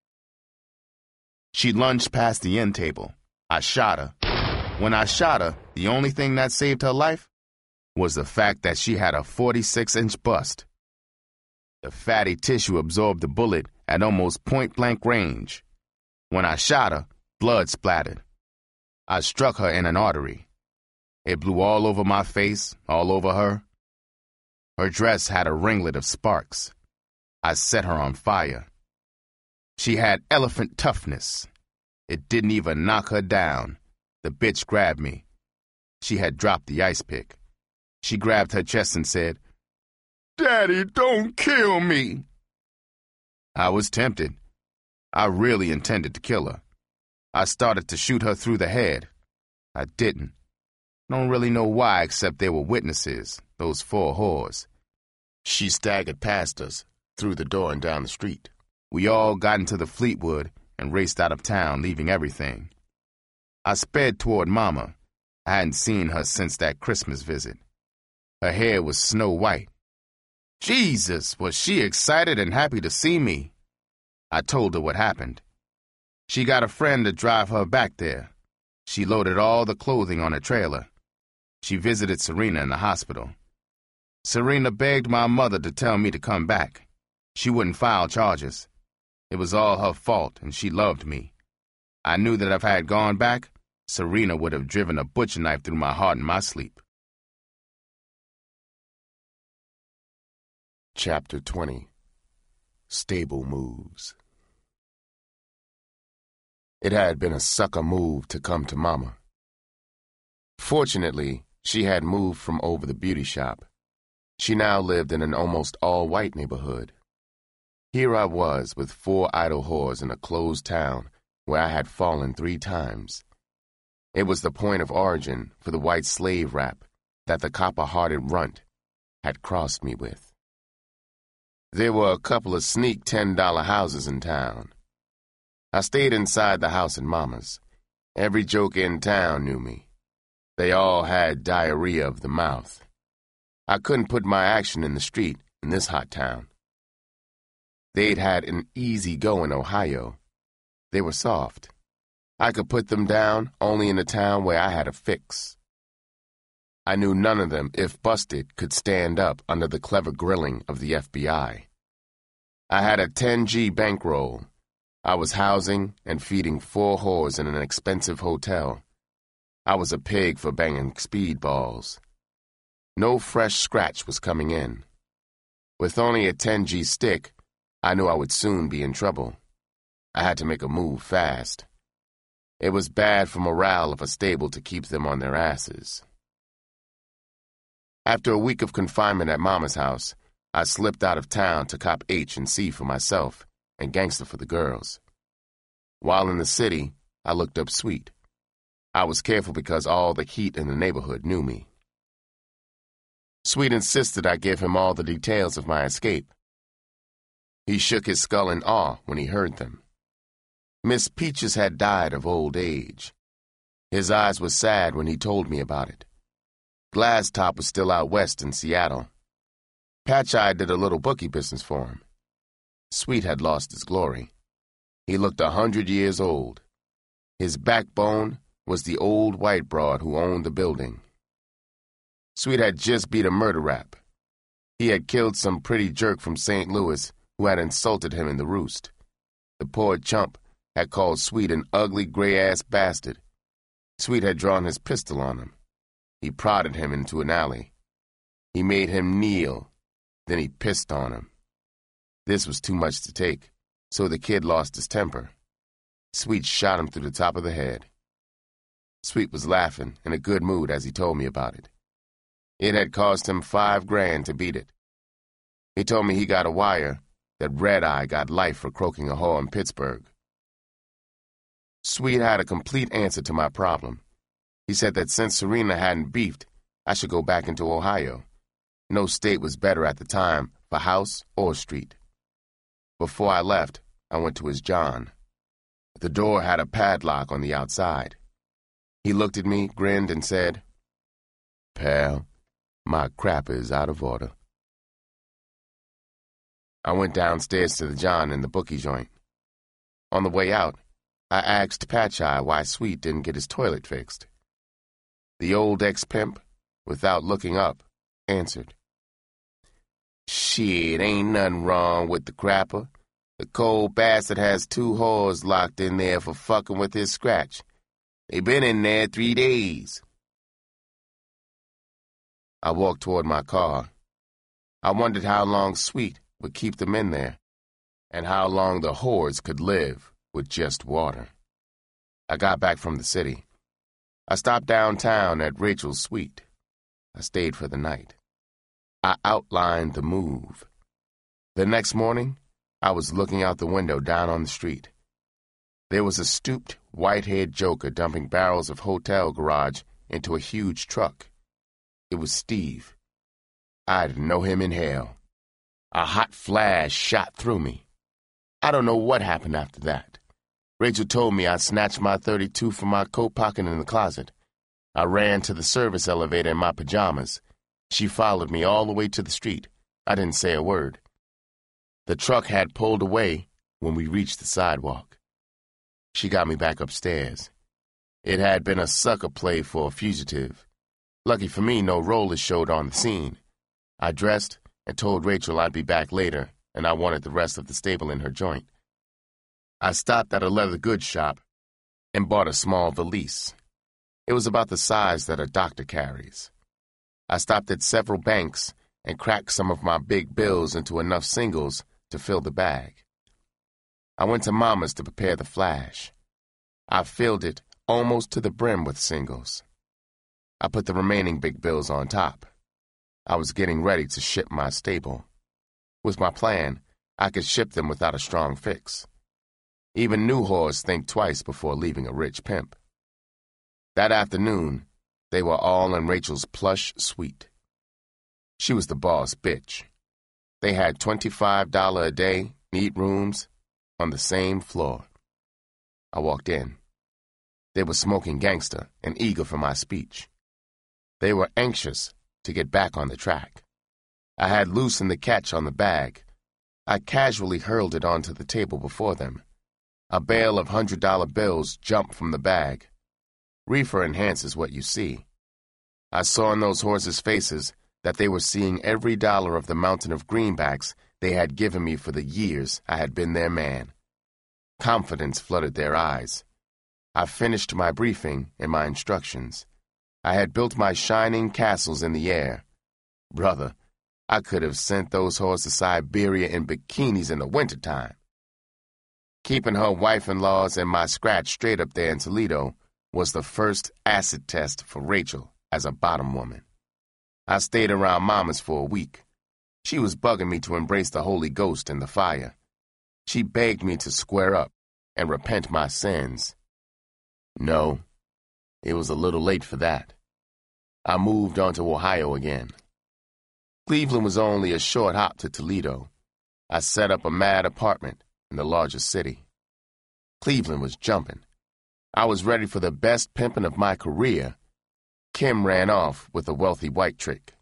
She lunged past the end table. I shot her. When I shot her, the only thing that saved her life was the fact that she had a forty-six inch bust. The fatty tissue absorbed the bullet at almost point-blank range. When I shot her, blood splattered. I struck her in an artery. It blew all over my face, all over her. Her dress had a ringlet of sparks. I set her on fire. She had elephant toughness. It didn't even knock her down. The bitch grabbed me. She had dropped the ice pick. She grabbed her chest and said, Daddy, don't kill me. I was tempted. I really intended to kill her. I started to shoot her through the head. I didn't. Don't really know why, except they were witnesses, those four whores. She staggered past us, through the door and down the street. We all got into the Fleetwood and raced out of town, leaving everything. I sped toward Mama. I hadn't seen her since that Christmas visit. Her hair was snow white. Jesus, was she excited and happy to see me. I told her what happened. She got a friend to drive her back there. She loaded all the clothing on a trailer. She visited Serena in the hospital. Serena begged my mother to tell me to come back. She wouldn't file charges. It was all her fault, and she loved me. I knew that if I had gone back, Serena would have driven a butcher knife through my heart in my sleep. Chapter twenty. Stable Moves. It had been a sucker move to come to Mama. Fortunately, she had moved from over the beauty shop. She now lived in an almost all-white neighborhood. Here I was with four idle whores in a closed town where I had fallen three times. It was the point of origin for the white slave rap that the copper-hearted runt had crossed me with. There were a couple of sneak ten-dollar houses in town. I stayed inside the house at Mama's. Every joker in town knew me. They all had diarrhea of the mouth. I couldn't put my action in the street in this hot town. They'd had an easy go in Ohio. They were soft. I could put them down only in a town where I had a fix. I knew none of them, if busted, could stand up under the clever grilling of the F B I. I had a ten G bankroll. I was housing and feeding four whores in an expensive hotel. I was a pig for banging speedballs. No fresh scratch was coming in. With only a ten G stick, I knew I would soon be in trouble. I had to make a move fast. It was bad for morale of a stable to keep them on their asses. After a week of confinement at Mama's house, I slipped out of town to cop H and C for myself and gangster for the girls. While in the city, I looked up Sweet. I was careful because all the heat in the neighborhood knew me. Sweet insisted I give him all the details of my escape. He shook his skull in awe when he heard them. Miss Peaches had died of old age. His eyes were sad when he told me about it. Glasstop was still out west in Seattle. Patch-Eye did a little bookie business for him. Sweet had lost his glory. He looked a hundred years old. His backbone was the old white broad who owned the building. Sweet had just beat a murder rap. He had killed some pretty jerk from Saint Louis who had insulted him in the roost. The poor chump had called Sweet an ugly, gray-ass bastard. Sweet had drawn his pistol on him. He prodded him into an alley. He made him kneel. Then he pissed on him. This was too much to take, so the kid lost his temper. Sweet shot him through the top of the head. Sweet was laughing, in a good mood as he told me about it. It had cost him five grand to beat it. He told me he got a wire that Red Eye got life for croaking a whore in Pittsburgh. Sweet had a complete answer to my problem. He said that since Serena hadn't beefed, I should go back into Ohio. No state was better at the time for house or street. Before I left, I went to his John. The door had a padlock on the outside. He looked at me, grinned, and said, "Pal, my crapper is out of order." I went downstairs to the John in the bookie joint. On the way out, I asked Patch-Eye why Sweet didn't get his toilet fixed. The old ex-pimp, without looking up, answered, "Shit, ain't nothing wrong with the crapper. The cold bastard has two whores locked in there for fucking with his scratch. They been in there three days." I walked toward my car. I wondered how long Sweet would keep them in there, and how long the whores could live with just water. I got back from the city. I stopped downtown at Rachel's Suite. I stayed for the night. I outlined the move. The next morning, I was looking out the window down on the street. There was a stooped, white-haired joker dumping barrels of hotel garage into a huge truck. It was Steve. I'd know him in hell. A hot flash shot through me. I don't know what happened after that. Rachel told me I snatched my thirty-two from my coat pocket in the closet. I ran to the service elevator in my pajamas. She followed me all the way to the street. I didn't say a word. The truck had pulled away when we reached the sidewalk. She got me back upstairs. It had been a sucker play for a fugitive. Lucky for me, no rollers showed on the scene. I dressed and told Rachel I'd be back later, and I wanted the rest of the stable in her joint. I stopped at a leather goods shop and bought a small valise. It was about the size that a doctor carries. I stopped at several banks and cracked some of my big bills into enough singles to fill the bag. I went to Mama's to prepare the flash. I filled it almost to the brim with singles. I put the remaining big bills on top. I was getting ready to ship my stable. With my plan, I could ship them without a strong fix. Even new whores think twice before leaving a rich pimp. That afternoon, they were all in Rachel's plush suite. She was the boss bitch. They had twenty-five dollars a day, neat rooms, on the same floor. I walked in. They were smoking gangster and eager for my speech. They were anxious to get back on the track. I had loosened the catch on the bag. I casually hurled it onto the table before them. A bale of hundred-dollar bills jumped from the bag. Reefer enhances what you see. I saw in those horses' faces that they were seeing every dollar of the mountain of greenbacks they had given me for the years I had been their man. Confidence flooded their eyes. I finished my briefing and my instructions. I had built my shining castles in the air. Brother, I could have sent those whores to Siberia in bikinis in the wintertime. Keeping her wife-in-laws and my scratch straight up there in Toledo was the first acid test for Rachel as a bottom woman. I stayed around Mama's for a week. She was bugging me to embrace the Holy Ghost and the fire. She begged me to square up and repent my sins. No, it was a little late for that. I moved on to Ohio again. Cleveland was only a short hop to Toledo. I set up a mad apartment in the largest city. Cleveland was jumping. I was ready for the best pimping of my career. Kim ran off with a wealthy white trick.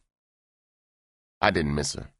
I didn't miss her.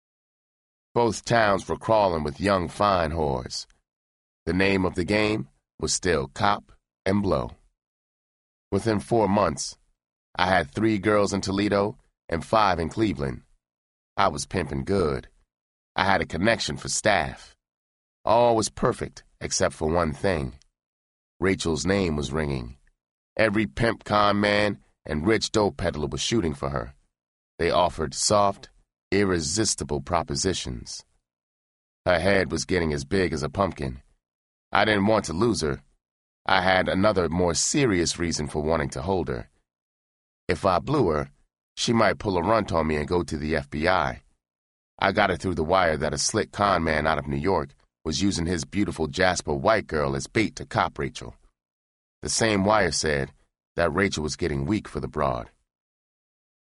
Both towns were crawling with young fine whores. The name of the game was still cop and blow. Within four months, I had three girls in Toledo and five in Cleveland. I was pimping good. I had a connection for staff. All was perfect except for one thing. Rachel's name was ringing. Every pimp, con man, and rich dope peddler was shooting for her. They offered soft, irresistible propositions. Her head was getting as big as a pumpkin. I didn't want to lose her. I had another, more serious reason for wanting to hold her. If I blew her, she might pull a runt on me and go to the F B I. I got it through the wire that a slick con man out of New York was using his beautiful Jasper white girl as bait to cop Rachel. The same wire said that Rachel was getting weak for the broad.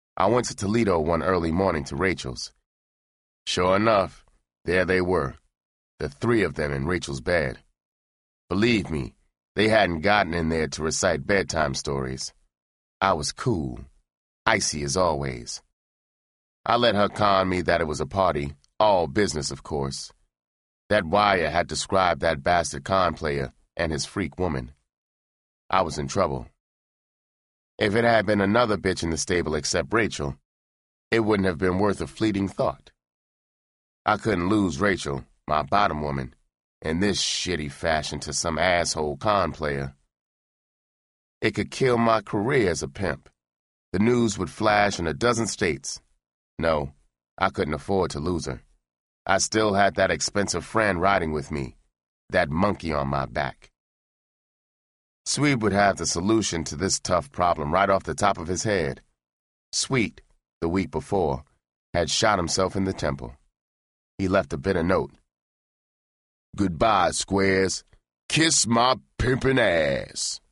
I went to Toledo one early morning to Rachel's. Sure enough, there they were, the three of them in Rachel's bed. Believe me, they hadn't gotten in there to recite bedtime stories. I was cool, icy as always. I let her con me that it was a party, all business, of course. That wire had described that bastard con player and his freak woman. I was in trouble. If it had been another bitch in the stable except Rachel, it wouldn't have been worth a fleeting thought. I couldn't lose Rachel, my bottom woman, in this shitty fashion to some asshole con player. It could kill my career as a pimp. The news would flash in a dozen states. No, I couldn't afford to lose her. I still had that expensive friend riding with me, that monkey on my back. Sweet would have the solution to this tough problem right off the top of his head. Sweet, the week before, had shot himself in the temple. He left a bitter note. Goodbye, Squares. Kiss my pimpin' ass.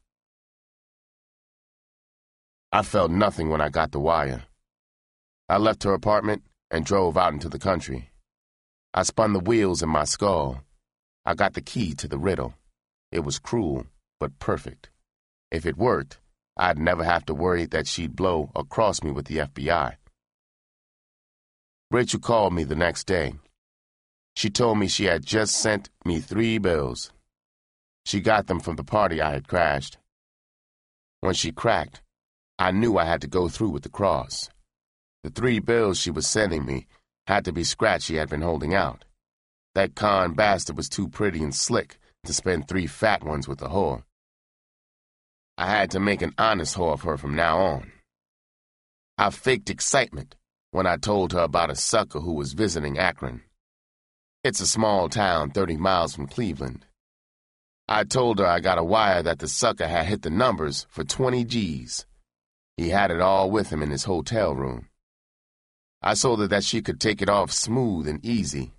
I felt nothing when I got the wire. I left her apartment and drove out into the country. I spun the wheels in my skull. I got the key to the riddle. It was cruel, but perfect. If it worked, I'd never have to worry that she'd blow or cross me with the F B I. Rachel called me the next day. She told me she had just sent me three bills. She got them from the party I had crashed. When she cracked, I knew I had to go through with the cross. The three bills she was sending me had to be scratch she had been holding out. That con bastard was too pretty and slick to spend three fat ones with a whore. I had to make an honest whore of her from now on. I faked excitement when I told her about a sucker who was visiting Akron. It's a small town thirty miles from Cleveland. I told her I got a wire that the sucker had hit the numbers for twenty G's. He had it all with him in his hotel room. I told her that she could take it off smooth and easy.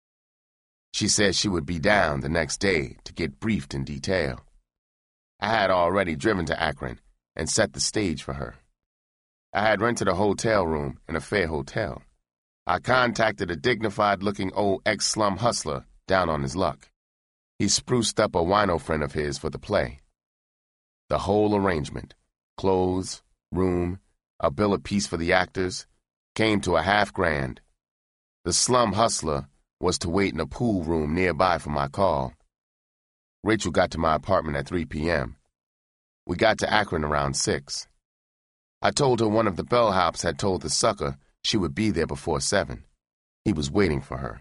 She said she would be down the next day to get briefed in detail. I had already driven to Akron and set the stage for her. I had rented a hotel room in a fair hotel. I contacted a dignified-looking old ex-slum hustler down on his luck. He spruced up a wino friend of his for the play. The whole arrangement, clothes, room, a bill apiece for the actors, came to a half grand. The slum hustler was to wait in a pool room nearby for my call. Rachel got to my apartment at three p.m. We got to Akron around six. I told her one of the bellhops had told the sucker she would be there before seven. He was waiting for her.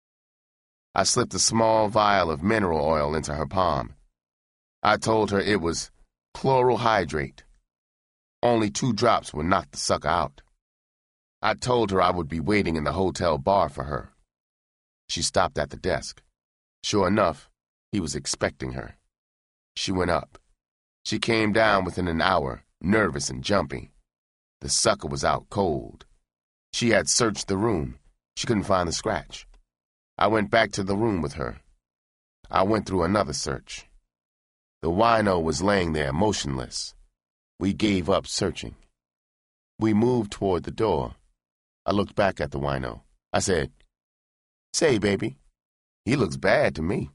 I slipped a small vial of mineral oil into her palm. I told her it was chloral hydrate. Only two drops would knock the sucker out. I told her I would be waiting in the hotel bar for her. She stopped at the desk. Sure enough, he was expecting her. She went up. She came down within an hour, nervous and jumpy. The sucker was out cold. She had searched the room. She couldn't find the scratch. I went back to the room with her. I went through another search. The wino was laying there motionless. We gave up searching. We moved toward the door. I looked back at the wino. I said, "Say, baby, he looks bad to me."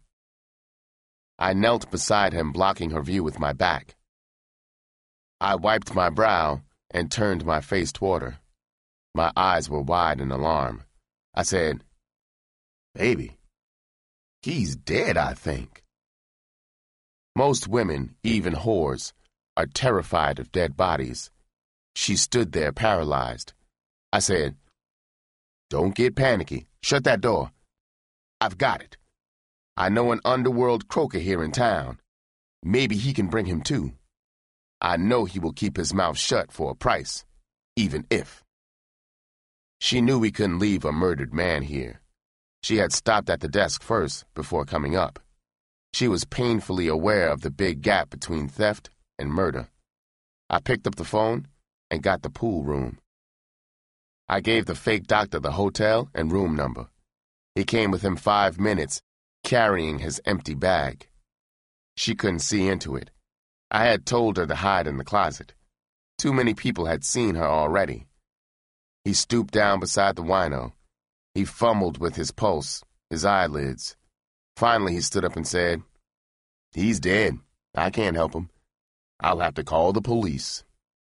I knelt beside him, blocking her view with my back. I wiped my brow and turned my face toward her. My eyes were wide in alarm. I said, "Baby, he's dead, I think." Most women, even whores, are terrified of dead bodies. She stood there paralyzed. I said, "Don't get panicky. Shut that door. I've got it. I know an underworld croaker here in town. Maybe he can bring him too. I know he will keep his mouth shut for a price, even if." She knew we couldn't leave a murdered man here. She had stopped at the desk first before coming up. She was painfully aware of the big gap between theft and murder. I picked up the phone and got the pool room. I gave the fake doctor the hotel and room number. He came within five minutes, carrying his empty bag. She couldn't see into it. I had told her to hide in the closet. Too many people had seen her already. He stooped down beside the wino. He fumbled with his pulse, his eyelids. Finally, he stood up and said, "He's dead. I can't help him. I'll have to call the police."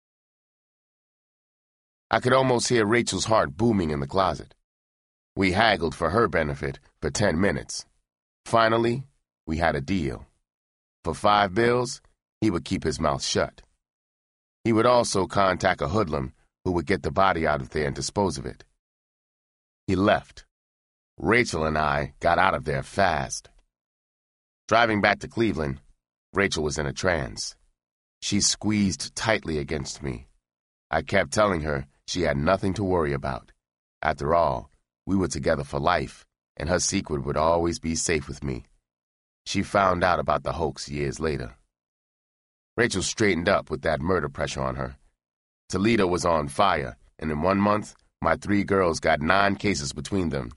I could almost hear Rachel's heart booming in the closet. We haggled for her benefit for ten minutes. Finally, we had a deal. For five bills, he would keep his mouth shut. He would also contact a hoodlum who would get the body out of there and dispose of it. He left. Rachel and I got out of there fast. Driving back to Cleveland, Rachel was in a trance. She squeezed tightly against me. I kept telling her she had nothing to worry about. After all, we were together for life, and her secret would always be safe with me. She found out about the hoax years later. Rachel straightened up with that murder pressure on her. Toledo was on fire, and in one month, my three girls got nine cases between them.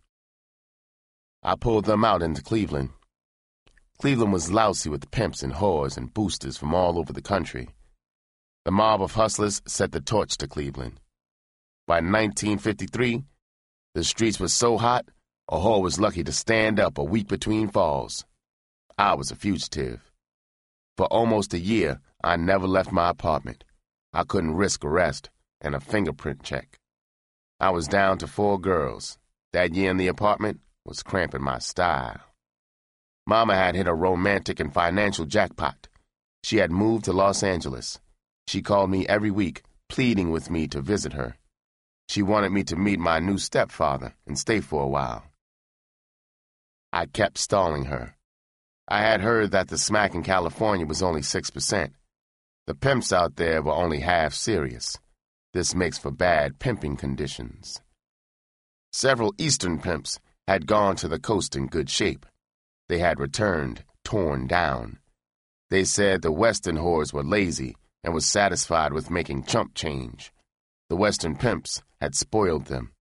I pulled them out into Cleveland. Cleveland was lousy with pimps and whores and boosters from all over the country. The mob of hustlers set the torch to Cleveland. By nineteen fifty-three, the streets were so hot, a whore was lucky to stand up a week between falls. I was a fugitive. For almost a year, I never left my apartment. I couldn't risk arrest and a fingerprint check. I was down to four girls. That year in the apartment was cramping my style. Mama had hit a romantic and financial jackpot. She had moved to Los Angeles. She called me every week, pleading with me to visit her. She wanted me to meet my new stepfather and stay for a while. I kept stalling her. I had heard that the smack in California was only six percent. The pimps out there were only half serious. This makes for bad pimping conditions. Several Eastern pimps had gone to the coast in good shape. They had returned, torn down. They said the Western whores were lazy and was satisfied with making chump change. The Western pimps had spoiled them.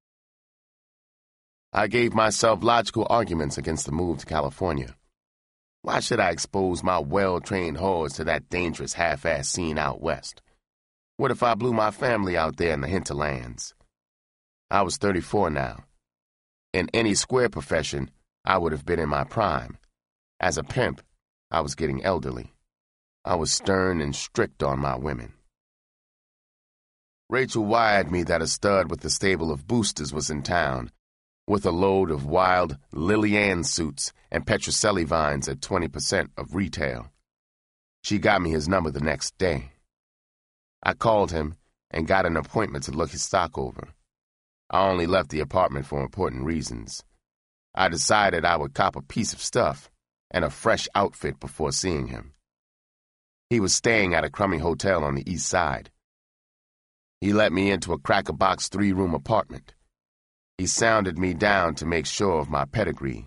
I gave myself logical arguments against the move to California. Why should I expose my well-trained whores to that dangerous half-ass scene out west? What if I blew my family out there in the hinterlands? I was thirty-four now. In any square profession, I would have been in my prime. As a pimp, I was getting elderly. I was stern and strict on my women. Rachel wired me that a stud with a stable of boosters was in town, with a load of wild Liliane suits and Petrocelli vines at twenty percent of retail. She got me his number the next day. I called him and got an appointment to look his stock over. I only left the apartment for important reasons. I decided I would cop a piece of stuff and a fresh outfit before seeing him. He was staying at a crummy hotel on the east side. He let me into a cracker-box three-room apartment. He sounded me down to make sure of my pedigree.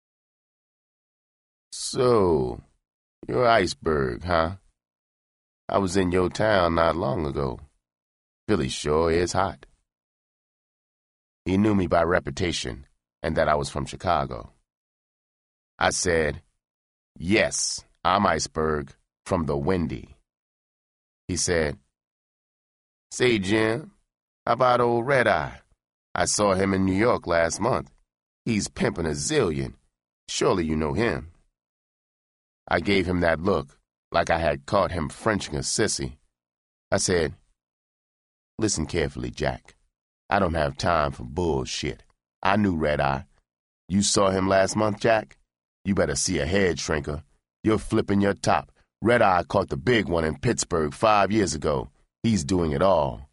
"So, you're Iceberg, huh? I was in your town not long ago. Philly sure is hot." He knew me by reputation and that I was from Chicago. I said, "Yes, I'm Iceberg, from the Wendy." He said, "Say, Jim, how about old Red Eye? I saw him in New York last month. He's pimping a zillion. Surely you know him." I gave him that look, like I had caught him Frenching a sissy. I said, "Listen carefully, Jack. I don't have time for bullshit. I knew Red Eye. You saw him last month, Jack? You better see a head shrinker. You're flipping your top. Red Eye caught the big one in Pittsburgh five years ago. He's doing it all."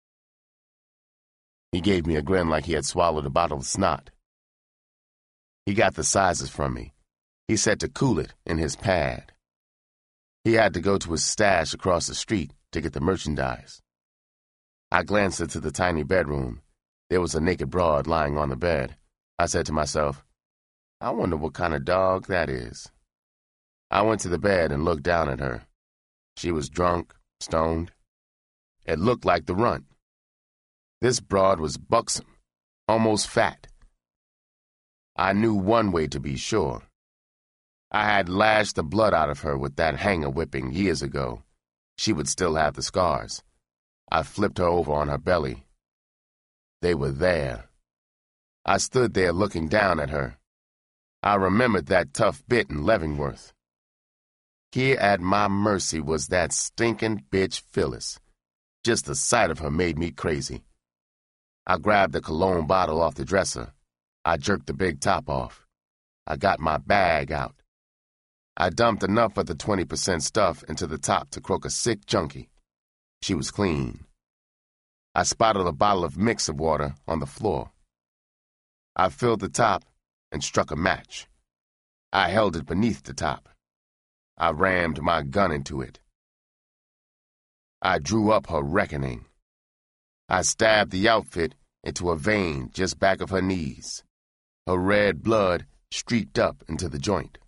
He gave me a grin like he had swallowed a bottle of snot. He got the sizes from me. He said to cool it in his pad. He had to go to his stash across the street to get the merchandise. I glanced into the tiny bedroom. There was a naked broad lying on the bed. I said to myself, I wonder what kind of dog that is. I went to the bed and looked down at her. She was drunk, stoned. It looked like the runt. This broad was buxom, almost fat. I knew one way to be sure. I had lashed the blood out of her with that hanger whipping years ago. She would still have the scars. I flipped her over on her belly. They were there. I stood there looking down at her. I remembered that tough bit in Leavenworth. Here at my mercy was that stinking bitch Phyllis. Just the sight of her made me crazy. I grabbed the cologne bottle off the dresser. I jerked the big top off. I got my bag out. I dumped enough of the twenty percent stuff into the top to croak a sick junkie. She was clean. I spotted a bottle of mixer water on the floor. I filled the top and struck a match. I held it beneath the top. I rammed my gun into it. I drew up her reckoning. I stabbed the outfit into a vein just back of her knees. Her red blood streaked up into the joint.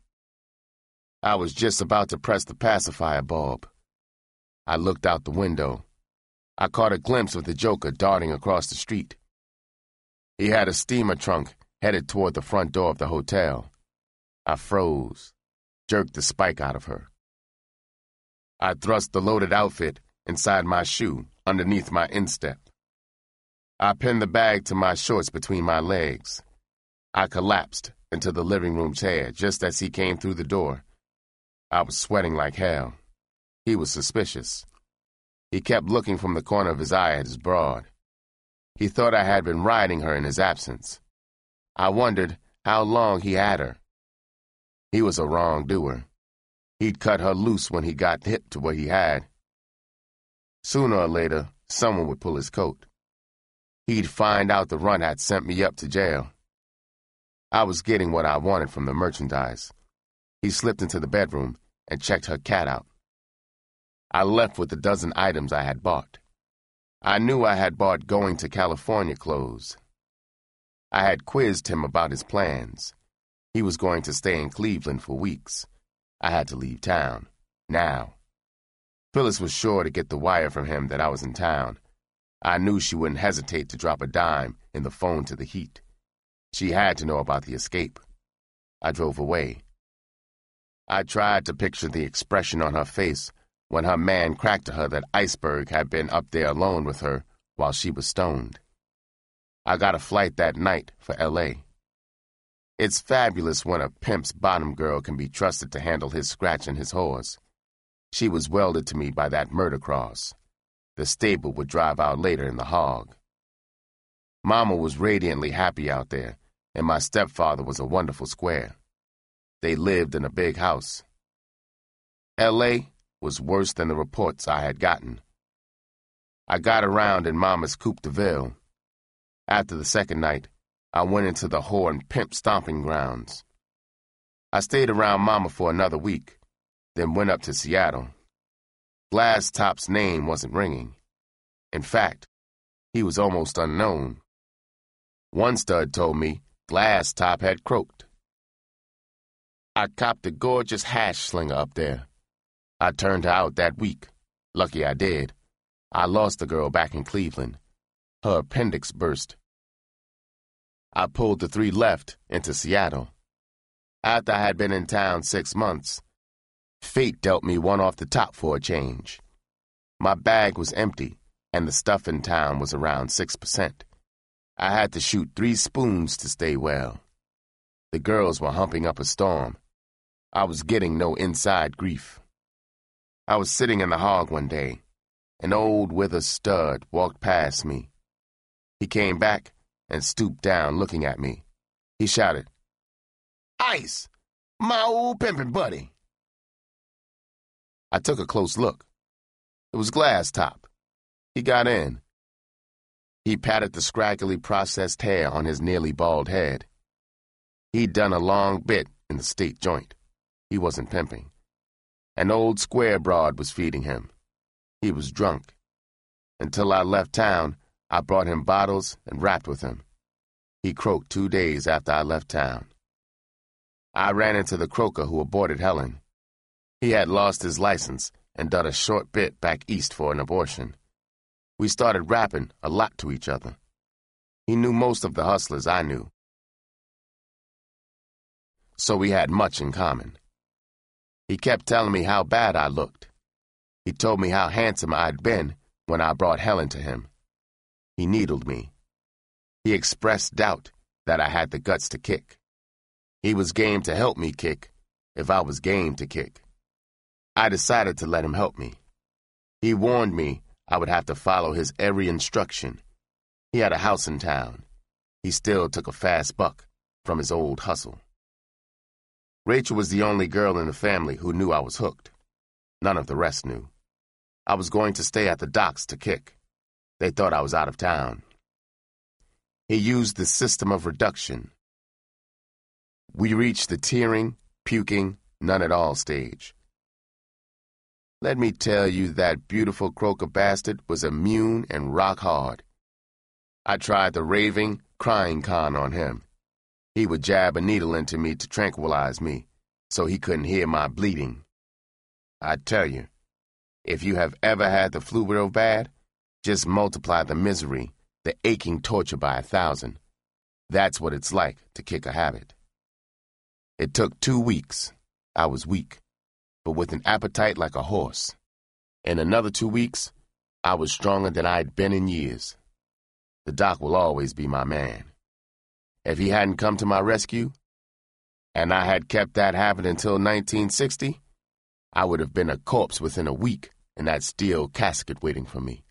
I was just about to press the pacifier bulb. I looked out the window. I caught a glimpse of the Joker darting across the street. He had a steamer trunk headed toward the front door of the hotel. I froze, jerked the spike out of her. I thrust the loaded outfit inside my shoe underneath my instep. I pinned the bag to my shorts between my legs. I collapsed into the living room chair just as he came through the door. I was sweating like hell. He was suspicious. He kept looking from the corner of his eye at his broad. He thought I had been riding her in his absence. I wondered how long he had her. He was a wrongdoer. He'd cut her loose when he got hip to what he had. Sooner or later, someone would pull his coat. He'd find out the runt had sent me up to jail. I was getting what I wanted from the merchandise. He slipped into the bedroom and checked her cat out. I left with the dozen items I had bought. I knew I had bought going to California clothes. I had quizzed him about his plans. He was going to stay in Cleveland for weeks. I had to leave town, now. Phyllis was sure to get the wire from him that I was in town. I knew she wouldn't hesitate to drop a dime in the phone to the heat. She had to know about the escape. I drove away. I tried to picture the expression on her face when her man cracked to her that Iceberg had been up there alone with her while she was stoned. I got a flight that night for L A It's fabulous when a pimp's bottom girl can be trusted to handle his scratch and his whores. She was welded to me by that murder cross. The stable would drive out later in the hog. Mama was radiantly happy out there, and my stepfather was a wonderful square. They lived in a big house. L A was worse than the reports I had gotten. I got around in Mama's Coupe de Ville. After the second night, I went into the whore and pimp stomping grounds. I stayed around Mama for another week, then went up to Seattle. Glass Top's name wasn't ringing. In fact, he was almost unknown. One stud told me Glass Top had croaked. I copped a gorgeous hash slinger up there. I turned her out that week. Lucky I did. I lost the girl back in Cleveland. Her appendix burst. I pulled the three left into Seattle. After I had been in town six months, fate dealt me one off the top for a change. My bag was empty, and the stuff in town was around six percent. I had to shoot three spoons to stay well. The girls were humping up a storm. I was getting no inside grief. I was sitting in the hog one day. An old withered stud walked past me. He came back and stooped down looking at me. He shouted, "Ice, my old pimpin' buddy." I took a close look. It was Glass Top. He got in. He patted the scraggly processed hair on his nearly bald head. He'd done a long bit in the state joint. He wasn't pimping. An old square broad was feeding him. He was drunk. Until I left town, I brought him bottles and rapped with him. He croaked two days after I left town. I ran into the croaker who aborted Helen. He had lost his license and done a short bit back east for an abortion. We started rapping a lot to each other. He knew most of the hustlers I knew. So we had much in common. He kept telling me how bad I looked. He told me how handsome I'd been when I brought Helen to him. He needled me. He expressed doubt that I had the guts to kick. He was game to help me kick if I was game to kick. I decided to let him help me. He warned me I would have to follow his every instruction. He had a house in town. He still took a fast buck from his old hustle. Rachel was the only girl in the family who knew I was hooked. None of the rest knew. I was going to stay at the docks to kick. They thought I was out of town. He used the system of reduction. We reached the tearing, puking, none at all stage. Let me tell you that beautiful croaker bastard was immune and rock hard. I tried the raving, crying con on him. He would jab a needle into me to tranquilize me, so he couldn't hear my bleeding. I tell you, if you have ever had the flu real bad, just multiply the misery, the aching torture by a thousand. That's what it's like to kick a habit. It took two weeks. I was weak, but with an appetite like a horse. In another two weeks, I was stronger than I'd been in years. The doc will always be my man. If he hadn't come to my rescue, and I had kept that habit until nineteen sixty, I would have been a corpse within a week in that steel casket waiting for me.